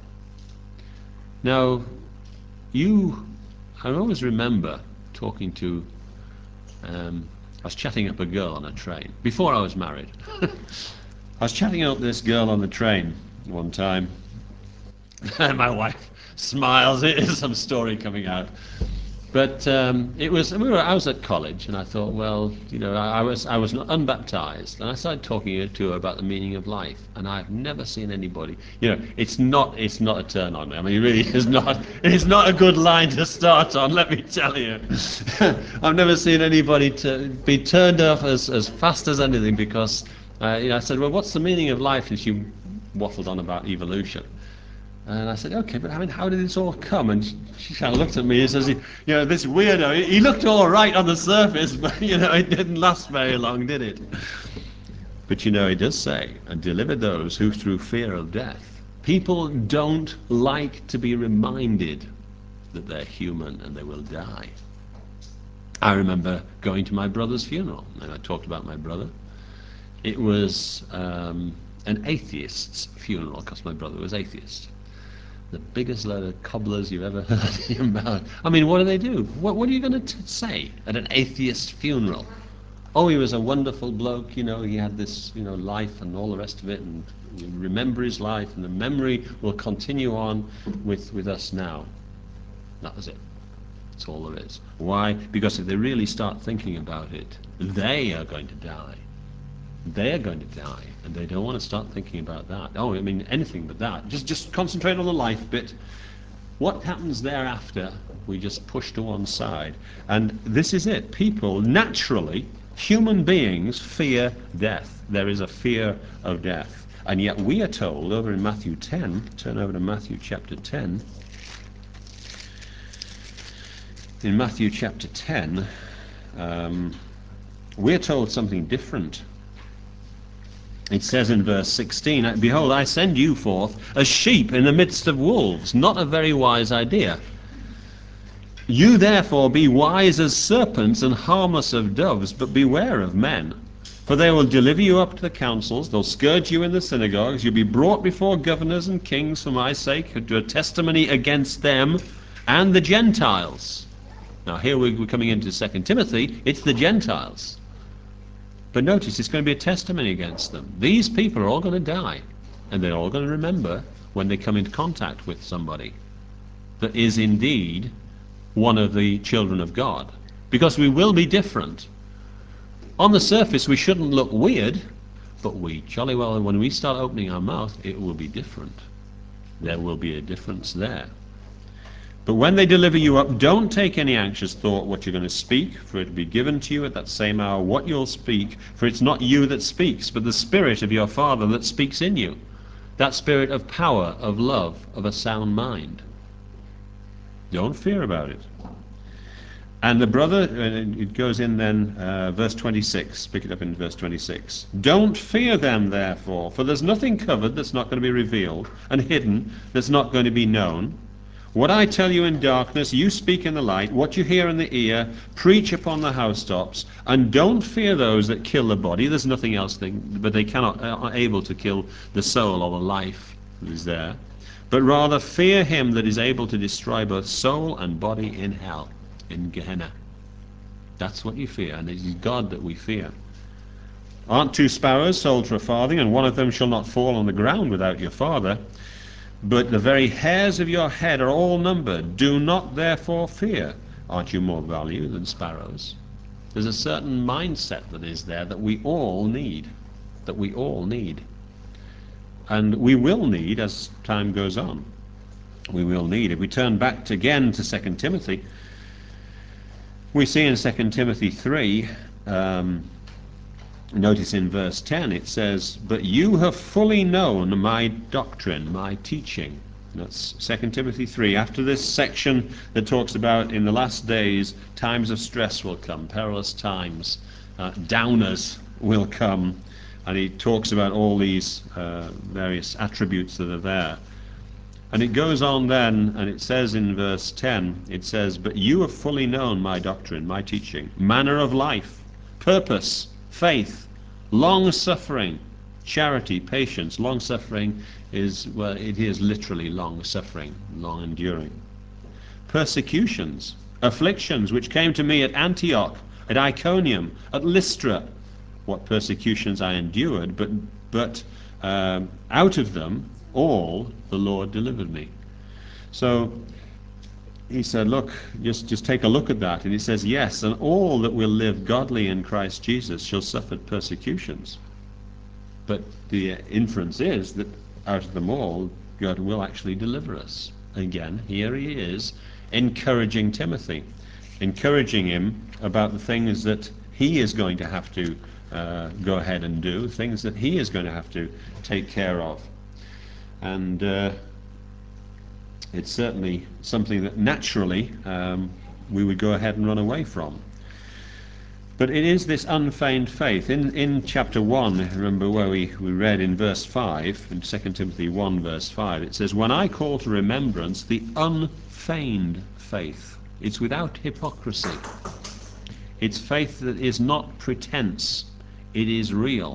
Speaker 1: Now, you, I always remember talking to, um, I was chatting up a girl on a train, before I was married. I was chatting up this girl on the train one time, and my wife smiles, it is some story coming out. But um, it was, we were, I was at college, and I thought, well, you know, I, I was I was unbaptized, and I started talking to her about the meaning of life, and I've never seen anybody, you know, it's not it's not a turn on me. I mean, it really is not. It's not a good line to start on, let me tell you. I've never seen anybody to be turned off as, as fast as anything, because uh, you know, I said, well, what's the meaning of life? And she waffled on about evolution. And I said, okay, but I mean, how did this all come? And she, she kind of looked at me and says, you know, this weirdo, he, he looked all right on the surface, but, you know, it didn't last very long, did it? But, you know, it does say, and deliver those who through fear of death. People don't like to be reminded that they're human and they will die. I remember going to my brother's funeral, and I talked about my brother. It was um, an atheist's funeral, because my brother was atheist. The biggest load of cobblers you've ever heard in your mouth. I mean, what do they do? What, what are you going to say at an atheist funeral? Oh, he was a wonderful bloke, you know, he had this, you know, life and all the rest of it, and we remember his life, and the memory will continue on with, with us now. That was it. That's all there is. Why? Because if they really start thinking about it, they are going to die. They're going to die, and they don't want to start thinking about that. Oh, I mean, anything but that. Just just concentrate on the life bit. What happens thereafter, we just push to one side. And this is it. People naturally, Human beings fear death. There is a fear of death. And yet we are told over in Matthew ten, turn over to Matthew chapter ten. In Matthew chapter ten, um, we're told something different. It says in verse sixteen, "Behold, I send you forth as sheep in the midst of wolves." Not a very wise idea. "You therefore be wise as serpents and harmless of doves, but beware of men. For they will deliver you up to the councils, they'll scourge you in the synagogues, you'll be brought before governors and kings for my sake, to a testimony against them and the Gentiles." Now here we're coming into Second Timothy, it's the Gentiles. But notice, it's going to be a testimony against them. These people are all going to die, and they're all going to remember when they come into contact with somebody that is indeed one of the children of God. Because we will be different. On the surface, we shouldn't look weird, but we jolly well, when we start opening our mouth, it will be different. There will be a difference there. "But when they deliver you up, don't take any anxious thought what you're going to speak, for it will be given to you at that same hour what you'll speak, for it's not you that speaks, but the Spirit of your Father that speaks in you." That spirit of power, of love, of a sound mind. Don't fear about it. And the brother, and it goes in then, uh, verse twenty-six, pick it up in verse twenty-six. "Don't fear them, therefore, for there's nothing covered that's not going to be revealed, and hidden that's not going to be known. What I tell you in darkness, you speak in the light. What you hear in the ear, preach upon the housetops. And don't fear those that kill the body." There's nothing else, they, but they cannot, uh, are able to kill the soul or the life that is there. "But rather fear him that is able to destroy both soul and body in hell," in Gehenna. That's what you fear, and it is God that we fear. "Aren't two sparrows sold for a farthing, and one of them shall not fall on the ground without your Father? But the very hairs of your head are all numbered. Do not therefore fear. Aren't you more value than sparrows?" There's a certain mindset that is there that we all need. That we all need. And we will need as time goes on. We will need. If we turn back to, again to Second Timothy, we see in Second Timothy three, um, notice in verse ten, it says, "But you have fully known my doctrine," my teaching. That's Second Timothy three. After this section that talks about in the last days, times of stress will come, perilous times, uh, downers will come, and he talks about all these uh, various attributes that are there. And it goes on then, and it says in verse ten, it says, "But you have fully known my doctrine, my teaching, manner of life, purpose, faith, long-suffering, charity, patience." Long-suffering is, well, it is literally long-suffering, long-enduring. "Persecutions, afflictions, which came to me at Antioch, at Iconium, at Lystra." What persecutions I endured, but, but um, out of them all the Lord delivered me. So he said, look, just, just take a look at that. And he says, yes, and all that will live godly in Christ Jesus shall suffer persecutions. But the inference is that out of them all, God will actually deliver us. Again, here he is encouraging Timothy, encouraging him about the things that he is going to have to uh, go ahead and do, things that he is going to have to take care of. And uh, it's certainly something that naturally um, we would go ahead and run away from. But it is this unfeigned faith. In, in chapter one, remember where we, we read in verse five, in Second Timothy one verse five, it says, "When I call to remembrance the unfeigned faith." It's without hypocrisy. It's faith that is not pretense. It is real.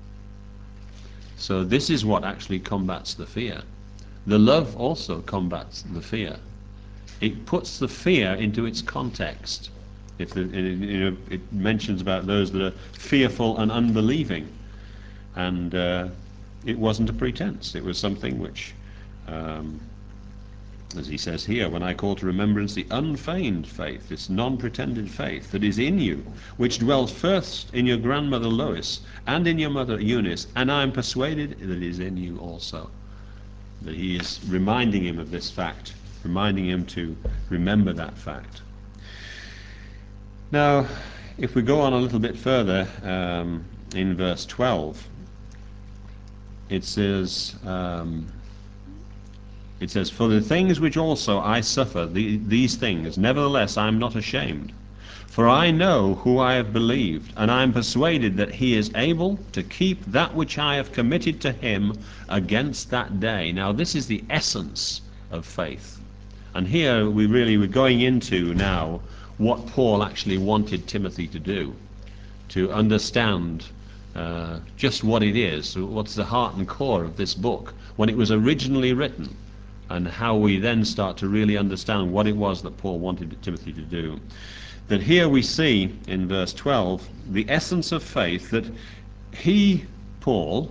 Speaker 1: So this is what actually combats the fear. The love also combats the fear. It puts the fear into its context. If the, it, you know, it mentions about those that are fearful and unbelieving, and uh, it wasn't a pretense. It was something which, um, as he says here, "When I call to remembrance the unfeigned faith," this non-pretended faith that is in you, which dwells first in your grandmother Lois and in your mother Eunice, and I am persuaded that it is in you also. That he is reminding him of this fact, reminding him to remember that fact. Now, If we go on a little bit further, um, in verse twelve, it says, um, it says, "For the things which also I suffer, the, these things, nevertheless I am not ashamed. For I know who I have believed, and I am persuaded that he is able to keep that which I have committed to him against that day." Now this is the essence of faith. And here we really were going into now what Paul actually wanted Timothy to do, to understand uh, just what it is, what's the heart and core of this book when it was originally written, and how we then start to really understand what it was that Paul wanted Timothy to do. That here we see in verse twelve the essence of faith, that he, Paul,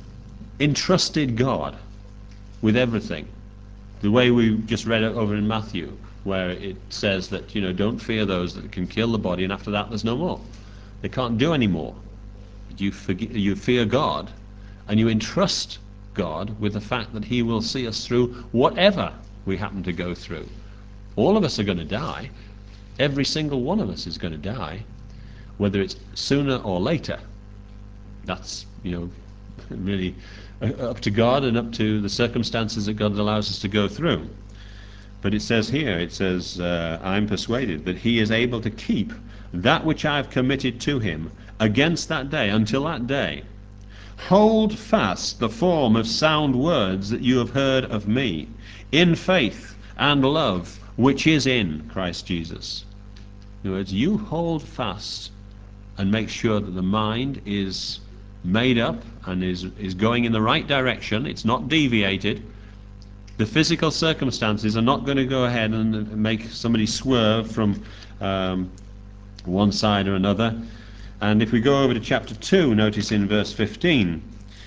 Speaker 1: entrusted God with everything. The way we just read it over in Matthew, where it says that, you know, don't fear those that can kill the body, and after that there's no more. They can't do any more. You, forget, you fear God, and you entrust God with the fact that he will see us through whatever we happen to go through. All of us are going to die. Every single one of us is going to die, whether it's sooner or later. That's, you know, really up to God and up to the circumstances that God allows us to go through. But it says here, it says, uh, "I'm persuaded that he is able to keep that which I have committed to him against that day," until that day. "Hold fast the form of sound words that you have heard of me, in faith and love which is in Christ Jesus." In other words, you hold fast and make sure that the mind is made up and is, is going in the right direction. It's not deviated. The physical circumstances are not going to go ahead and make somebody swerve from um, one side or another. And if we go over to chapter two, notice in verse fifteen,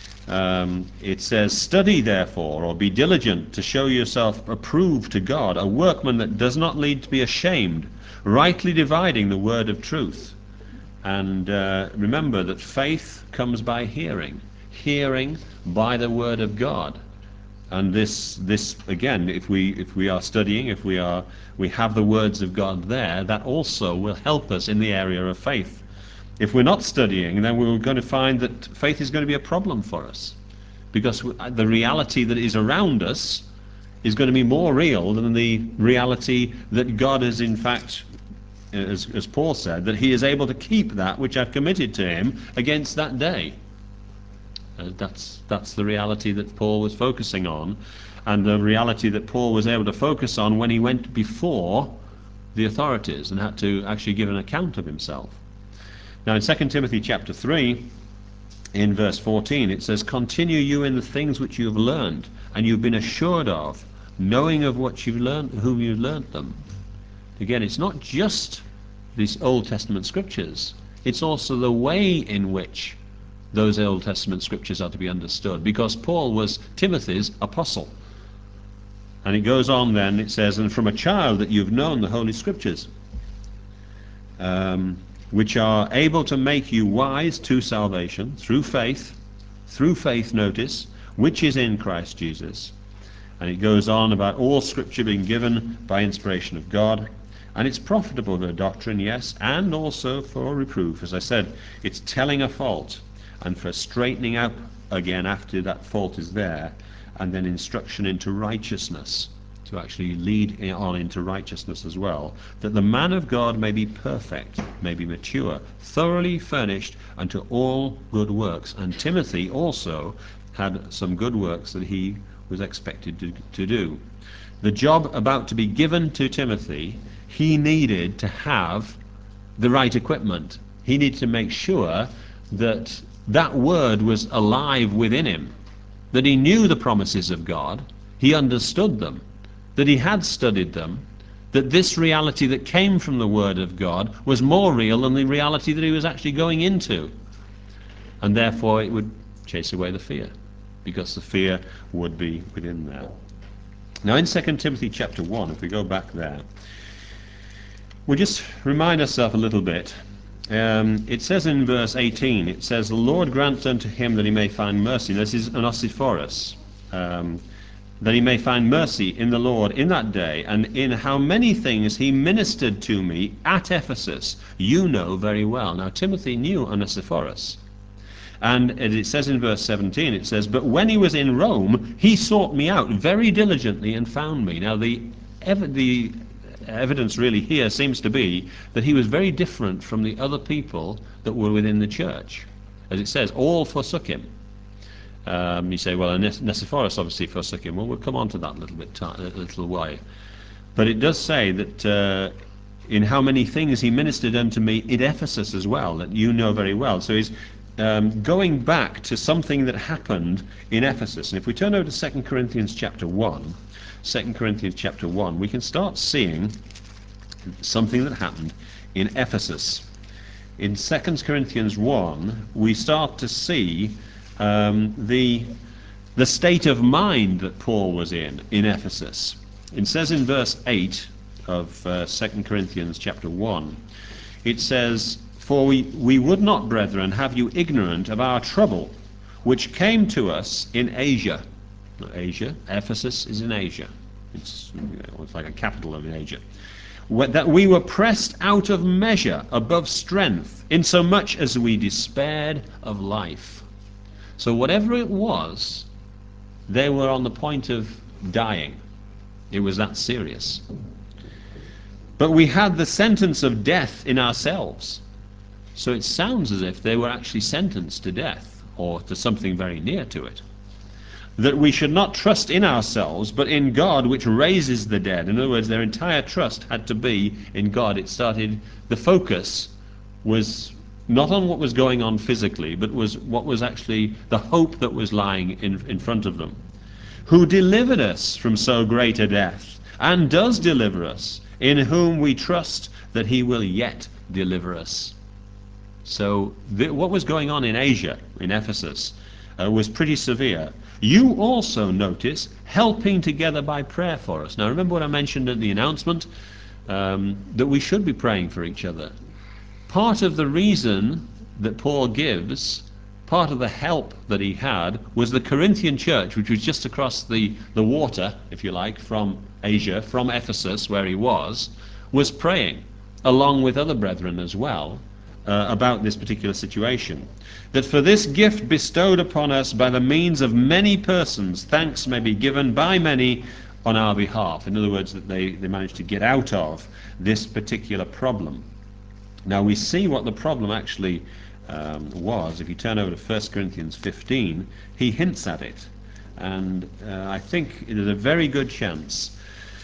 Speaker 1: um, it says, "Study therefore, or be diligent to show yourself approved to God, a workman that does not need to be ashamed, rightly dividing the word of truth." And uh, remember that faith comes by hearing, hearing by the word of God. And this, this again, if we if we are studying, if we are we have the words of God there, that also will help us in the area of faith. If we're not studying, then we're going to find that faith is going to be a problem for us, because the reality that is around us is going to be more real than the reality that God is, in fact, as, as Paul said, that he is able to keep that which I've committed to him against that day. Uh, that's that's the reality that Paul was focusing on, and the reality that Paul was able to focus on when he went before the authorities and had to actually give an account of himself. Now in Second Timothy chapter three, in verse fourteen, it says, "Continue you in the things which you have learned, and you've been assured of, knowing of what you've learned, whom you've learned them." Again, it's not just these Old Testament scriptures, it's also the way in which those Old Testament scriptures are to be understood, because Paul was Timothy's apostle. And it goes on then, it says, "And from a child that you've known the Holy Scriptures, um, which are able to make you wise to salvation through faith," through faith, notice, "which is in Christ Jesus." And it goes on about all Scripture being given by inspiration of God, and it's profitable for doctrine, yes, and also for reproof. As I said, it's telling a fault, and for straightening up again after that fault is there, and then instruction into righteousness, to actually lead on into righteousness as well, that the man of God may be perfect, may be mature, thoroughly furnished unto all good works. And Timothy also had some good works that he was expected to, to do. The job about to be given to Timothy, he needed to have the right equipment. He needed to make sure that that word was alive within him, that he knew the promises of God, he understood them, that he had studied them, that this reality that came from the word of God was more real than the reality that he was actually going into. And therefore it would chase away the fear, because the fear would be within there. Now in Second Timothy chapter one, if we go back there, we'll just remind ourselves a little bit. Um, it says in verse eighteen, it says, "The Lord grant unto him that he may find mercy." This is Onesiphorus. Um, that he may find mercy in the Lord in that day, and in how many things he ministered to me at Ephesus, you know very well. Now Timothy knew Onesiphorus. And it says in verse seventeen, it says, but when he was in Rome, he sought me out very diligently and found me. Now the, ev- the evidence really here seems to be that he was very different from the other people that were within the church. As it says, all forsook him. Um, you say, well, Onesiphorus obviously forsook him. Well, we'll come on to that a little bit, a little way. But it does say that uh, in how many things he ministered unto me at Ephesus as well, that you know very well. So he's um, going back to something that happened in Ephesus. And if we turn over to Second Corinthians chapter one, Second Corinthians chapter one, we can start seeing something that happened in Ephesus. In Second Corinthians one, we start to see um, the, the state of mind that Paul was in in Ephesus. It says in verse eight of uh, Second Corinthians chapter one, it says, for we, we would not, brethren, have you ignorant of our trouble, which came to us in Asia. Not Asia, Ephesus is in Asia. It's, it's like a capital of Asia. That we were pressed out of measure, above strength, insomuch as we despaired of life. So whatever it was, they were on the point of dying. It was that serious. But we had the sentence of death in ourselves. So it sounds as if they were actually sentenced to death, or to something very near to it. That we should not trust in ourselves, but in God which raises the dead. In other words, their entire trust had to be in God. It started, the focus was not on what was going on physically, but was what was actually the hope that was lying in, in front of them. Who delivered us from so great a death, and does deliver us, in whom we trust that he will yet deliver us. So the, what was going on in Asia, in Ephesus, uh, was pretty severe. You also notice helping together by prayer for us. Now remember what I mentioned at the announcement, um, that we should be praying for each other. Part of the reason that Paul gives, part of the help that he had, was the Corinthian church, which was just across the, the water, if you like, from Asia, from Ephesus, where he was, was praying, along with other brethren as well, uh, about this particular situation. That for this gift bestowed upon us by the means of many persons, thanks may be given by many on our behalf. In other words, that they, they managed to get out of this particular problem. Now we see what the problem actually um, was. If you turn over to First Corinthians fifteen, he hints at it. And uh, I think it is a very good chance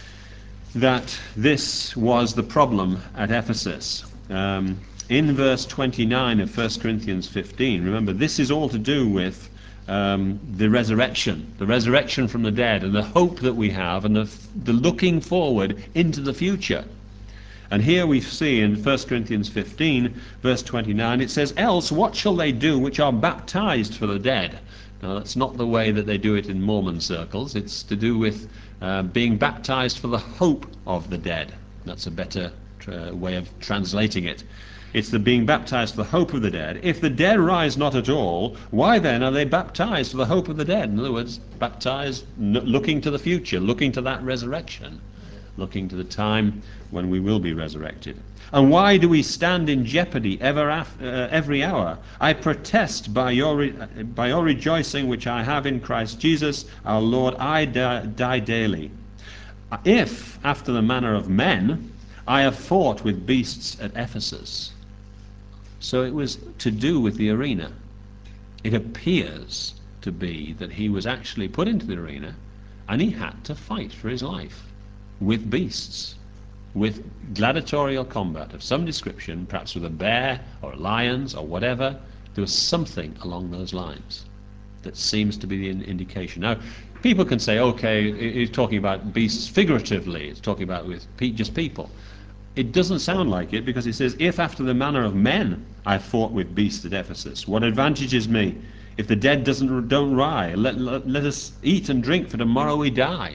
Speaker 1: that this was the problem at Ephesus. Um, in verse twenty-nine of First Corinthians fifteen, remember, this is all to do with um, the resurrection, the resurrection from the dead, and the hope that we have, and the, the looking forward into the future. And here we see in First Corinthians fifteen, verse twenty-nine, it says, else what shall they do which are baptized for the dead? Now that's not the way that they do it in Mormon circles. It's to do with uh, being baptized for the hope of the dead. That's a better uh, way of translating it. It's the being baptized for the hope of the dead. If the dead rise not at all, why then are they baptized for the hope of the dead? In other words, baptized n- looking to the future, looking to that resurrection, looking to the time when we will be resurrected. And why do we stand in jeopardy ever af- uh, every hour? I protest by your, re- by your rejoicing which I have in Christ Jesus our Lord, I die, die daily. If, after the manner of men, I have fought with beasts at Ephesus. So it was to do with the arena. It appears to be that he was actually put into the arena and he had to fight for his life with beasts, with gladiatorial combat of some description, perhaps with a bear or lions or whatever. There was something along those lines that seems to be the indication. Now, people can say, okay, he's talking about beasts figuratively, it's talking about with just people. It doesn't sound like it, because it says, if after the manner of men I fought with beasts at Ephesus, what advantage is me? If the dead doesn't don't rise, let, let, let us eat and drink, for tomorrow we die.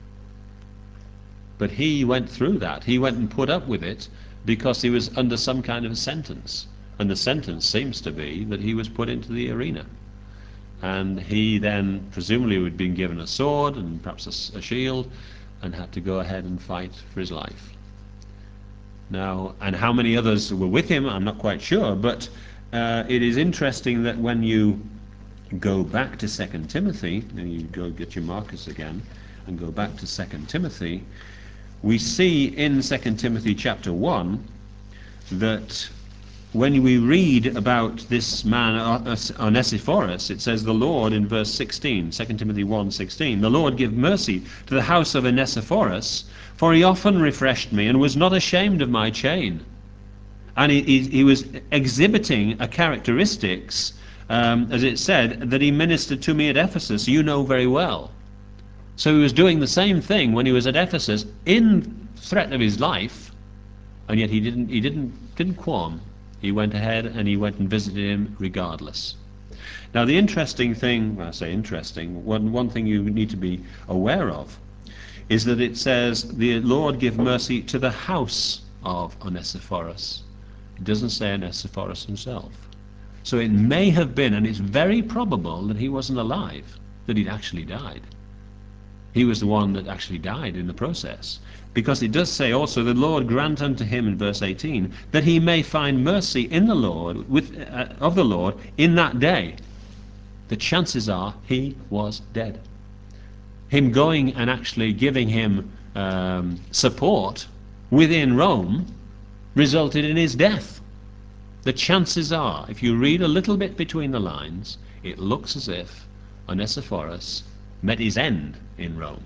Speaker 1: But he went through that. He went and put up with it because he was under some kind of a sentence. And the sentence seems to be that he was put into the arena. and he then presumably would have been given a sword and perhaps a, a shield, and had to go ahead and fight for his life. Now, and how many others were with him, I'm not quite sure, but uh, it is interesting that when you go back to Second Timothy, and you go get your markers again, and go back to Second Timothy, we see in Second Timothy chapter one that when we read about this man Onesiphorus, it says the Lord in verse sixteen, Second Timothy one sixteen, the Lord give mercy to the house of Onesiphorus, for he often refreshed me and was not ashamed of my chain. And he, he, he was exhibiting a characteristics, um, as it said, that he ministered to me at Ephesus, you know very well. So he was doing the same thing when he was at Ephesus, in threat of his life, and yet he didn't he didn't didn't qualm. He went ahead and he went and visited him regardless. Now the interesting thing, well, I say interesting, one one thing you need to be aware of is that it says the Lord give mercy to the house of Onesiphorus. It doesn't say Onesiphorus himself. So it may have been, and it's very probable, that he wasn't alive, that he'd actually died. He was the one that actually died in the process. Because it does say also, the Lord grant unto him in verse eighteen, that he may find mercy in the Lord, with, uh, of the Lord, in that day. The chances are he was dead. Him going and actually giving him um, support within Rome resulted in his death. The chances are, if you read a little bit between the lines, it looks as if Onesiphorus met his end in Rome.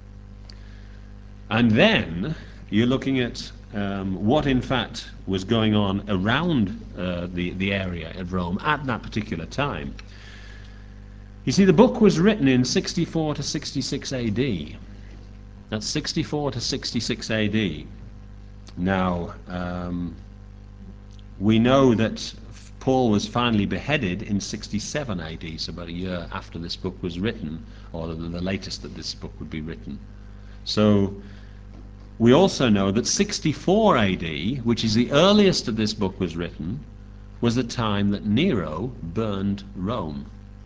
Speaker 1: And then you're looking at um, what in fact was going on around uh, the, the area of Rome at that particular time. You see, the book was written in sixty-four to sixty-six A D. That's sixty-four to sixty-six A D. Now, um, we know that Paul was finally beheaded in sixty-seven A D, so about a year after this book was written, or the, the latest that this book would be written. So we also know that sixty-four A D, which is the earliest that this book was written, was the time that Nero burned Rome.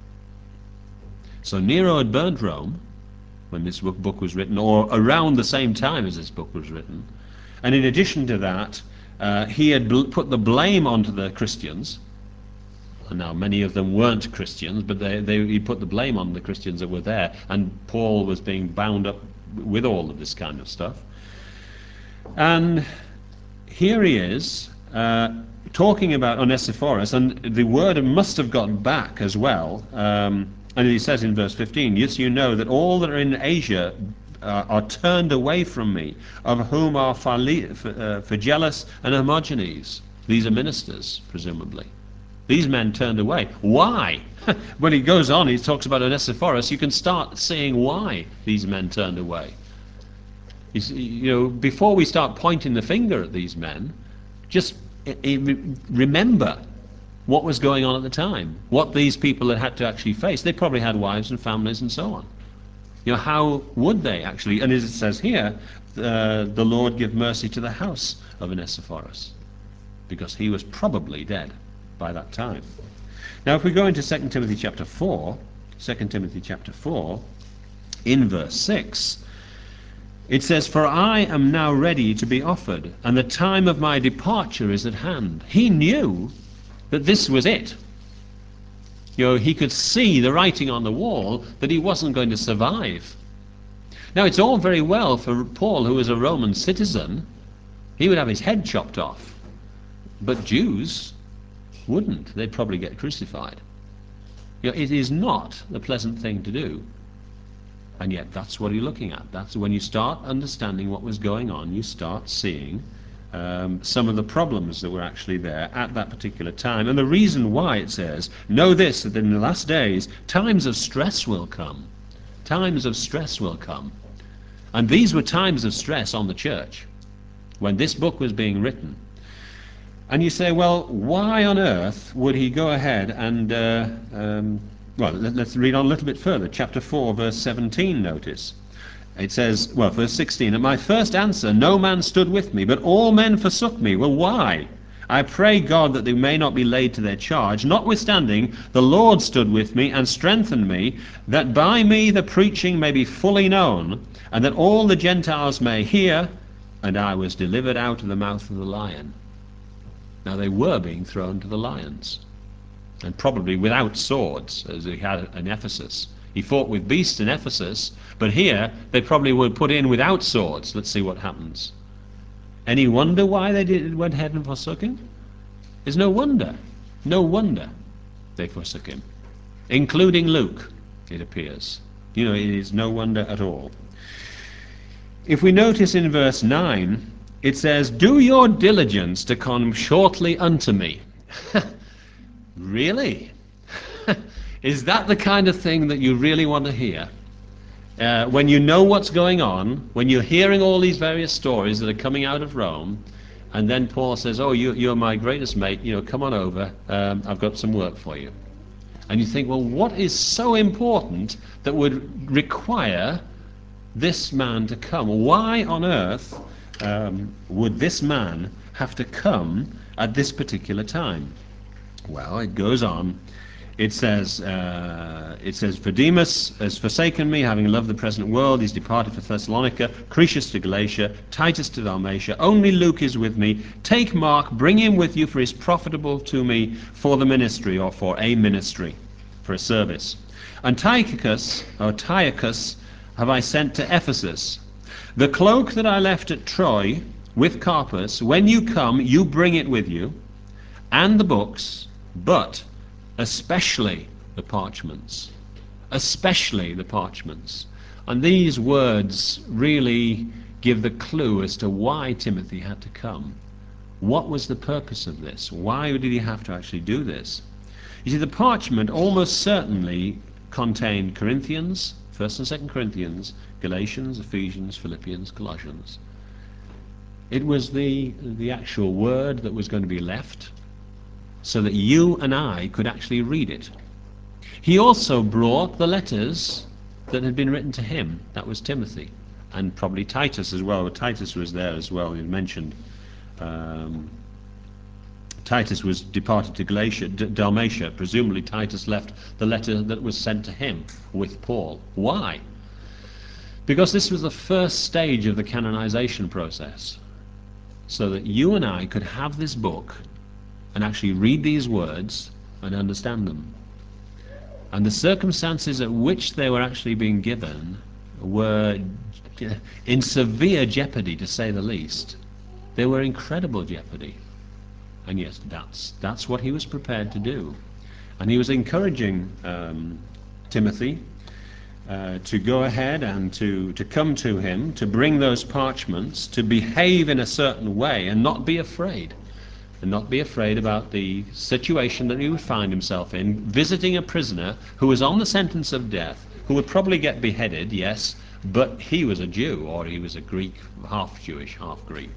Speaker 1: So Nero had burnt Rome when this book was written, or around the same time as this book was written. And in addition to that, uh, he had put the blame onto the Christians. And now many of them weren't Christians, but they, they, he put the blame on the Christians that were there, and Paul was being bound up with all of this kind of stuff. And here he is uh, talking about Onesiphorus, and the word must have got back as well. Um, and he says in verse fifteen, yes, you know that all that are in Asia uh, are turned away from me, of whom are Phygellus and Hermogenes. These are ministers, presumably. These men turned away. Why? When he goes on, he talks about Onesiphorus, you can start seeing why these men turned away. You know, before we start pointing the finger at these men, just remember what was going on at the time, what these people had had to actually face. They probably had wives and families and so on. You know, how would they actually, and as it says here, uh, the Lord give mercy to the house of Onesiphorus, because he was probably dead by that time. Now if we go into Second Timothy chapter four, Second Timothy chapter four, in verse six, it says, for I am now ready to be offered, and the time of my departure is at hand. He knew that this was it. You know, he could see the writing on the wall that he wasn't going to survive. Now it's all very well for Paul, who was a Roman citizen, he would have his head chopped off. But Jews wouldn't. They'd probably get crucified. You know, it is not a pleasant thing to do. And yet that's what you're looking at. That's when you start understanding what was going on, you start seeing um, some of the problems that were actually there at that particular time. And the reason why, it says, know this, that in the last days, times of stress will come. Times of stress will come. And these were times of stress on the church when this book was being written. And you say, well, why on earth would he go ahead and uh, um, well, let's read on a little bit further. Chapter four, verse seventeen, notice. It says, well, verse sixteen, at my first answer no man stood with me, but all men forsook me. Well, why? I pray God that they may not be laid to their charge. Notwithstanding, the Lord stood with me and strengthened me, that by me the preaching may be fully known, and that all the Gentiles may hear. And I was delivered out of the mouth of the lion. Now they were being thrown to the lions, and probably without swords, as he had in Ephesus. He fought with beasts in Ephesus, but here they probably would put in without swords. Let's see what happens. Any wonder why they did, went ahead and forsook him? There's no wonder. No wonder they forsook him. Including Luke, it appears. You know, it is no wonder at all. If we notice in verse nine, it says, do your diligence to come shortly unto me. Really? Is that the kind of thing that you really want to hear? Uh, when you know what's going on, when you're hearing all these various stories that are coming out of Rome, and then Paul says, oh, you, you're my greatest mate, you know, come on over, um, I've got some work for you. And you think, well, what is so important that would require this man to come? Why on earth um, would this man have to come at this particular time? Well, it goes on. It says, uh, it says, for Demas has forsaken me, having loved the present world. He's departed for Thessalonica, Crescens to Galatia, Titus to Dalmatia. Only Luke is with me. Take Mark, bring him with you, for he is profitable to me for the ministry, or for a ministry, for a service. And Tychicus, or Tychicus, have I sent to Ephesus. The cloak that I left at Troy with Carpus, when you come, you bring it with you, and the books, but especially the parchments. Especially the parchments. And these words really give the clue as to why Timothy had to come. What was the purpose of this? Why did he have to actually do this? You see, the parchment almost certainly contained Corinthians, First and Second Corinthians, Galatians, Ephesians, Philippians, Colossians. It was the, the actual word that was going to be left, so that you and I could actually read it. He also brought the letters that had been written to him. That was Timothy, and probably Titus as well. Titus was there as well. He mentioned um, Titus was departed to Galatia, D- Dalmatia. Presumably Titus left the letter that was sent to him with Paul. Why? Because this was the first stage of the canonization process, so that you and I could have this book and actually read these words and understand them. And the circumstances at which they were actually being given were in severe jeopardy, to say the least. They were incredible jeopardy. And yes, that's, that's what he was prepared to do. And he was encouraging um, Timothy uh, to go ahead and to, to come to him, to bring those parchments, to behave in a certain way and not be afraid. And not be afraid about the situation that he would find himself in, visiting a prisoner who was on the sentence of death, who would probably get beheaded, yes, but he was a Jew, or he was a Greek, half Jewish, half Greek.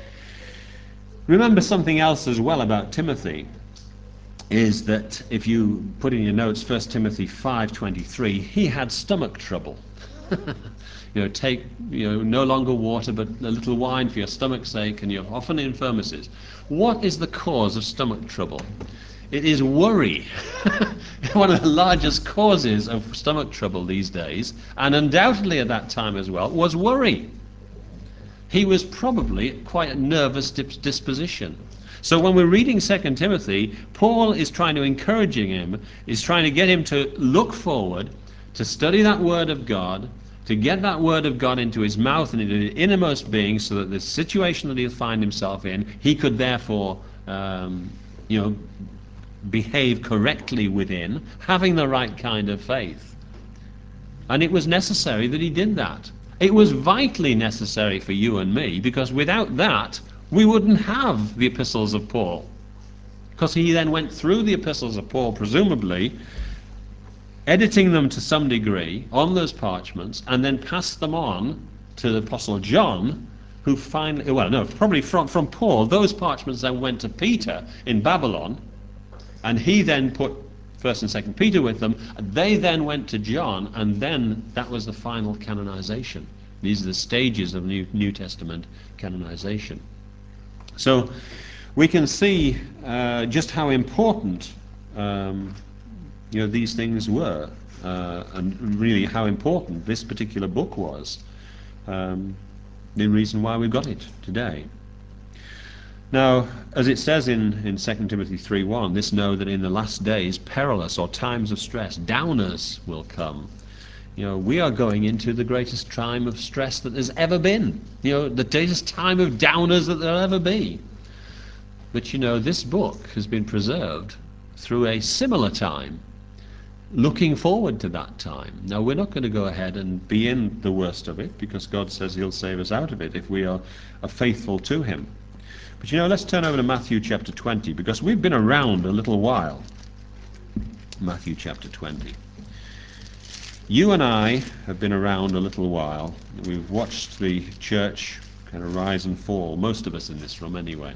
Speaker 1: Remember something else as well about Timothy, is that if you put in your notes First Timothy five twenty-three, he had stomach trouble. You know, take, you know, no longer water but a little wine for your stomach's sake, and you're often in infirmities. What is the cause of stomach trouble? It is worry. One of the largest causes of stomach trouble these days, and undoubtedly at that time as well, was worry. He was probably quite a nervous disposition. So when we're reading Second Timothy, Paul is trying to encouraging him, is trying to get him to look forward, to study that Word of God, to get that Word of God into his mouth and into his innermost being, so that the situation that he'll find himself in, he could therefore, um, you know, behave correctly within, having the right kind of faith. And it was necessary that he did that. It was vitally necessary for you and me, because without that, we wouldn't have the epistles of Paul. Because he then went through the epistles of Paul, presumably, editing them to some degree on those parchments, and then passed them on to the Apostle John, who finally, well, no, probably from, from Paul, those parchments then went to Peter in Babylon, and he then put First and Second Peter with them. They then went to John, and then that was the final canonization. These are the stages of New, New Testament canonization. So we can see uh, just how important um, you know, these things were, uh, and really how important this particular book was. Um, the reason why we've got it today. Now, as it says in, in Second Timothy three one, this know that in the last days perilous or times of stress, downers will come. You know, we are going into the greatest time of stress that there's ever been. You know, the greatest time of downers that there'll ever be. But you know, this book has been preserved through a similar time, looking forward to that time. Now, we're not going to go ahead and be in the worst of it, because God says he'll save us out of it if we are, are faithful to him. But you know, let's turn over to Matthew chapter twenty, because we've been around a little while. Matthew chapter twenty. You and I have been around a little while. We've watched the church kind of rise and fall, most of us in this room anyway.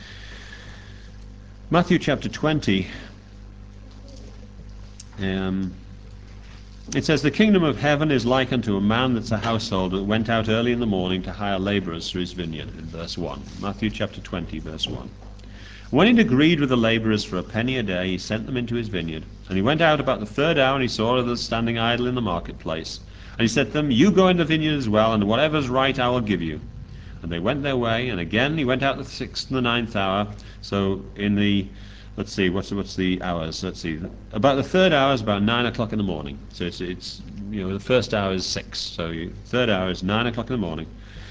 Speaker 1: Matthew chapter twenty, um, it says, the kingdom of heaven is like unto a man that's a householder that went out early in the morning to hire labourers for his vineyard, in verse one. Matthew chapter twenty, verse one. When he'd agreed with the labourers for a penny a day, he sent them into his vineyard. And he went out about the third hour, and he saw others standing idle in the marketplace. And he said to them, you go into the vineyard as well, and whatever's right I will give you. And they went their way. And again he went out the sixth and the ninth hour. So in the, let's see, what's what's the hours? Let's see, about the third hour is about nine o'clock in the morning. So it's it's you know, the first hour is six. So you, third hour is nine o'clock in the morning.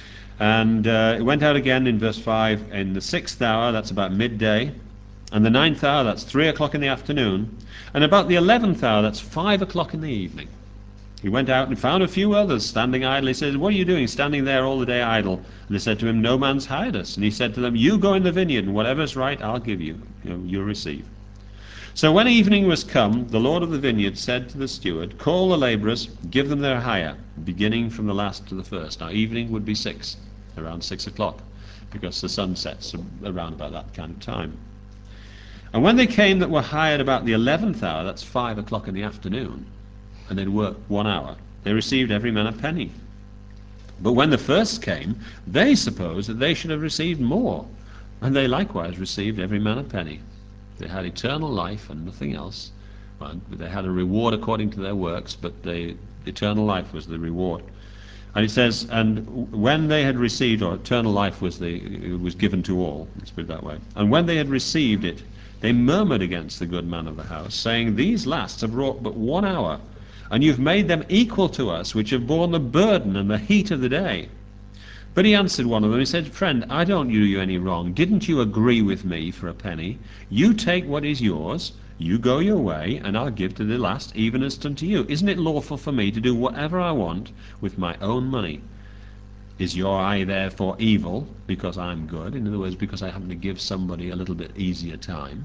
Speaker 1: And uh, it went out again in verse five in the sixth hour, that's about midday. And the ninth hour, that's three o'clock in the afternoon. And about the eleventh hour, that's five o'clock in the evening. He went out and found a few others standing idle. He said, what are you doing, standing there all the day idle? And they said to him, no man's hired us. And he said to them, you go in the vineyard, and whatever's right, I'll give you. You know, you'll receive. So when evening was come, the Lord of the vineyard said to the steward, call the labourers, give them their hire, beginning from the last to the first. Now, evening would be six, around six o'clock, because the sun sets around about that kind of time. And when they came that were hired about the eleventh hour, that's five o'clock in the afternoon, and they'd worked one hour, they received every man a penny. But when the first came, they supposed that they should have received more, and they likewise received every man a penny. They had eternal life and nothing else. Well, they had a reward according to their works, but they, eternal life was the reward. And it says, and when they had received, or eternal life was the it was given to all, let's put it that way. And when they had received it, they murmured against the good man of the house, saying, these last have wrought but one hour, and you've made them equal to us, which have borne the burden and the heat of the day. But he answered one of them, he said, friend, I don't do you any wrong. Didn't you agree with me for a penny? You take what is yours, you go your way, and I'll give to the last even as unto you. Isn't it lawful for me to do whatever I want with my own money? Is your eye therefore evil because I'm good? In other words, because I happen to give somebody a little bit easier time.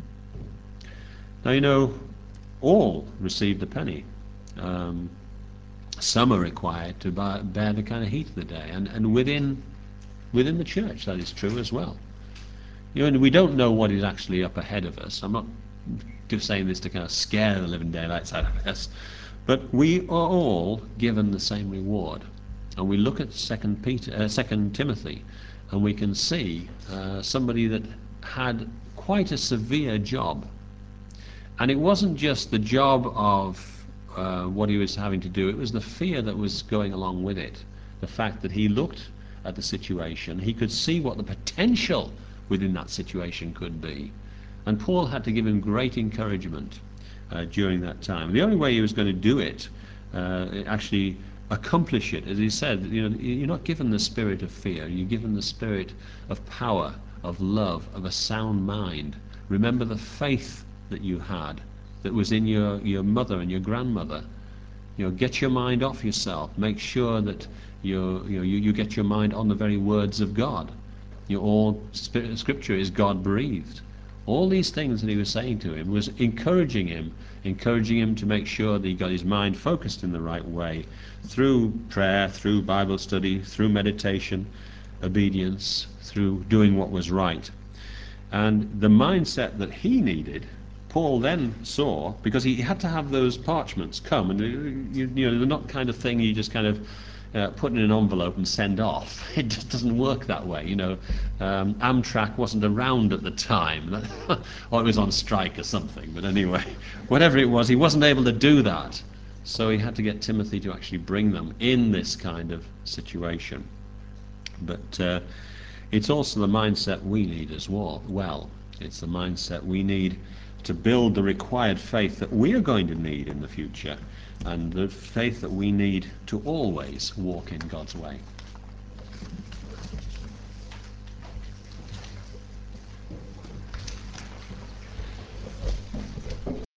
Speaker 1: Now, you know, all received a penny. Um, some are required to buy, bear the kind of heat of the day, and, and within within the church that is true as well. You know, and we don't know what is actually up ahead of us. I'm not just saying this to kind of scare the living daylights out of us, but we are all given the same reward. And we look at Second Peter, uh, Second Timothy, and we can see uh, somebody that had quite a severe job. And it wasn't just the job of uh, what he was having to do, it was the fear that was going along with it. The fact that he looked at the situation, he could see what the potential within that situation could be. And Paul had to give him great encouragement uh, during that time. The only way he was going to do it, uh, actually accomplish it, as he said, you know, you're not given the spirit of fear, you're given the spirit of power, of love, of a sound mind. Remember the faith that you had, that was in your, your mother and your grandmother. You know, get your mind off yourself. Make sure that you you know you, you get your mind on the very words of God. You know, all Scripture is God breathed. All these things that he was saying to him was encouraging him, encouraging him to make sure that he got his mind focused in the right way through prayer, through Bible study, through meditation, obedience, through doing what was right. And the mindset that he needed, Paul then saw, because he had to have those parchments come, and you, you know, they're not the kind of thing you just kind of uh, put in an envelope and send off. It just doesn't work that way, you know. Um, Amtrak wasn't around at the time, or it was on strike or something, but anyway, whatever it was, he wasn't able to do that. So he had to get Timothy to actually bring them in this kind of situation. But uh, it's also the mindset we need as well. well. It's the mindset we need to build the required faith that we are going to need in the future, and the faith that we need to always walk in God's way.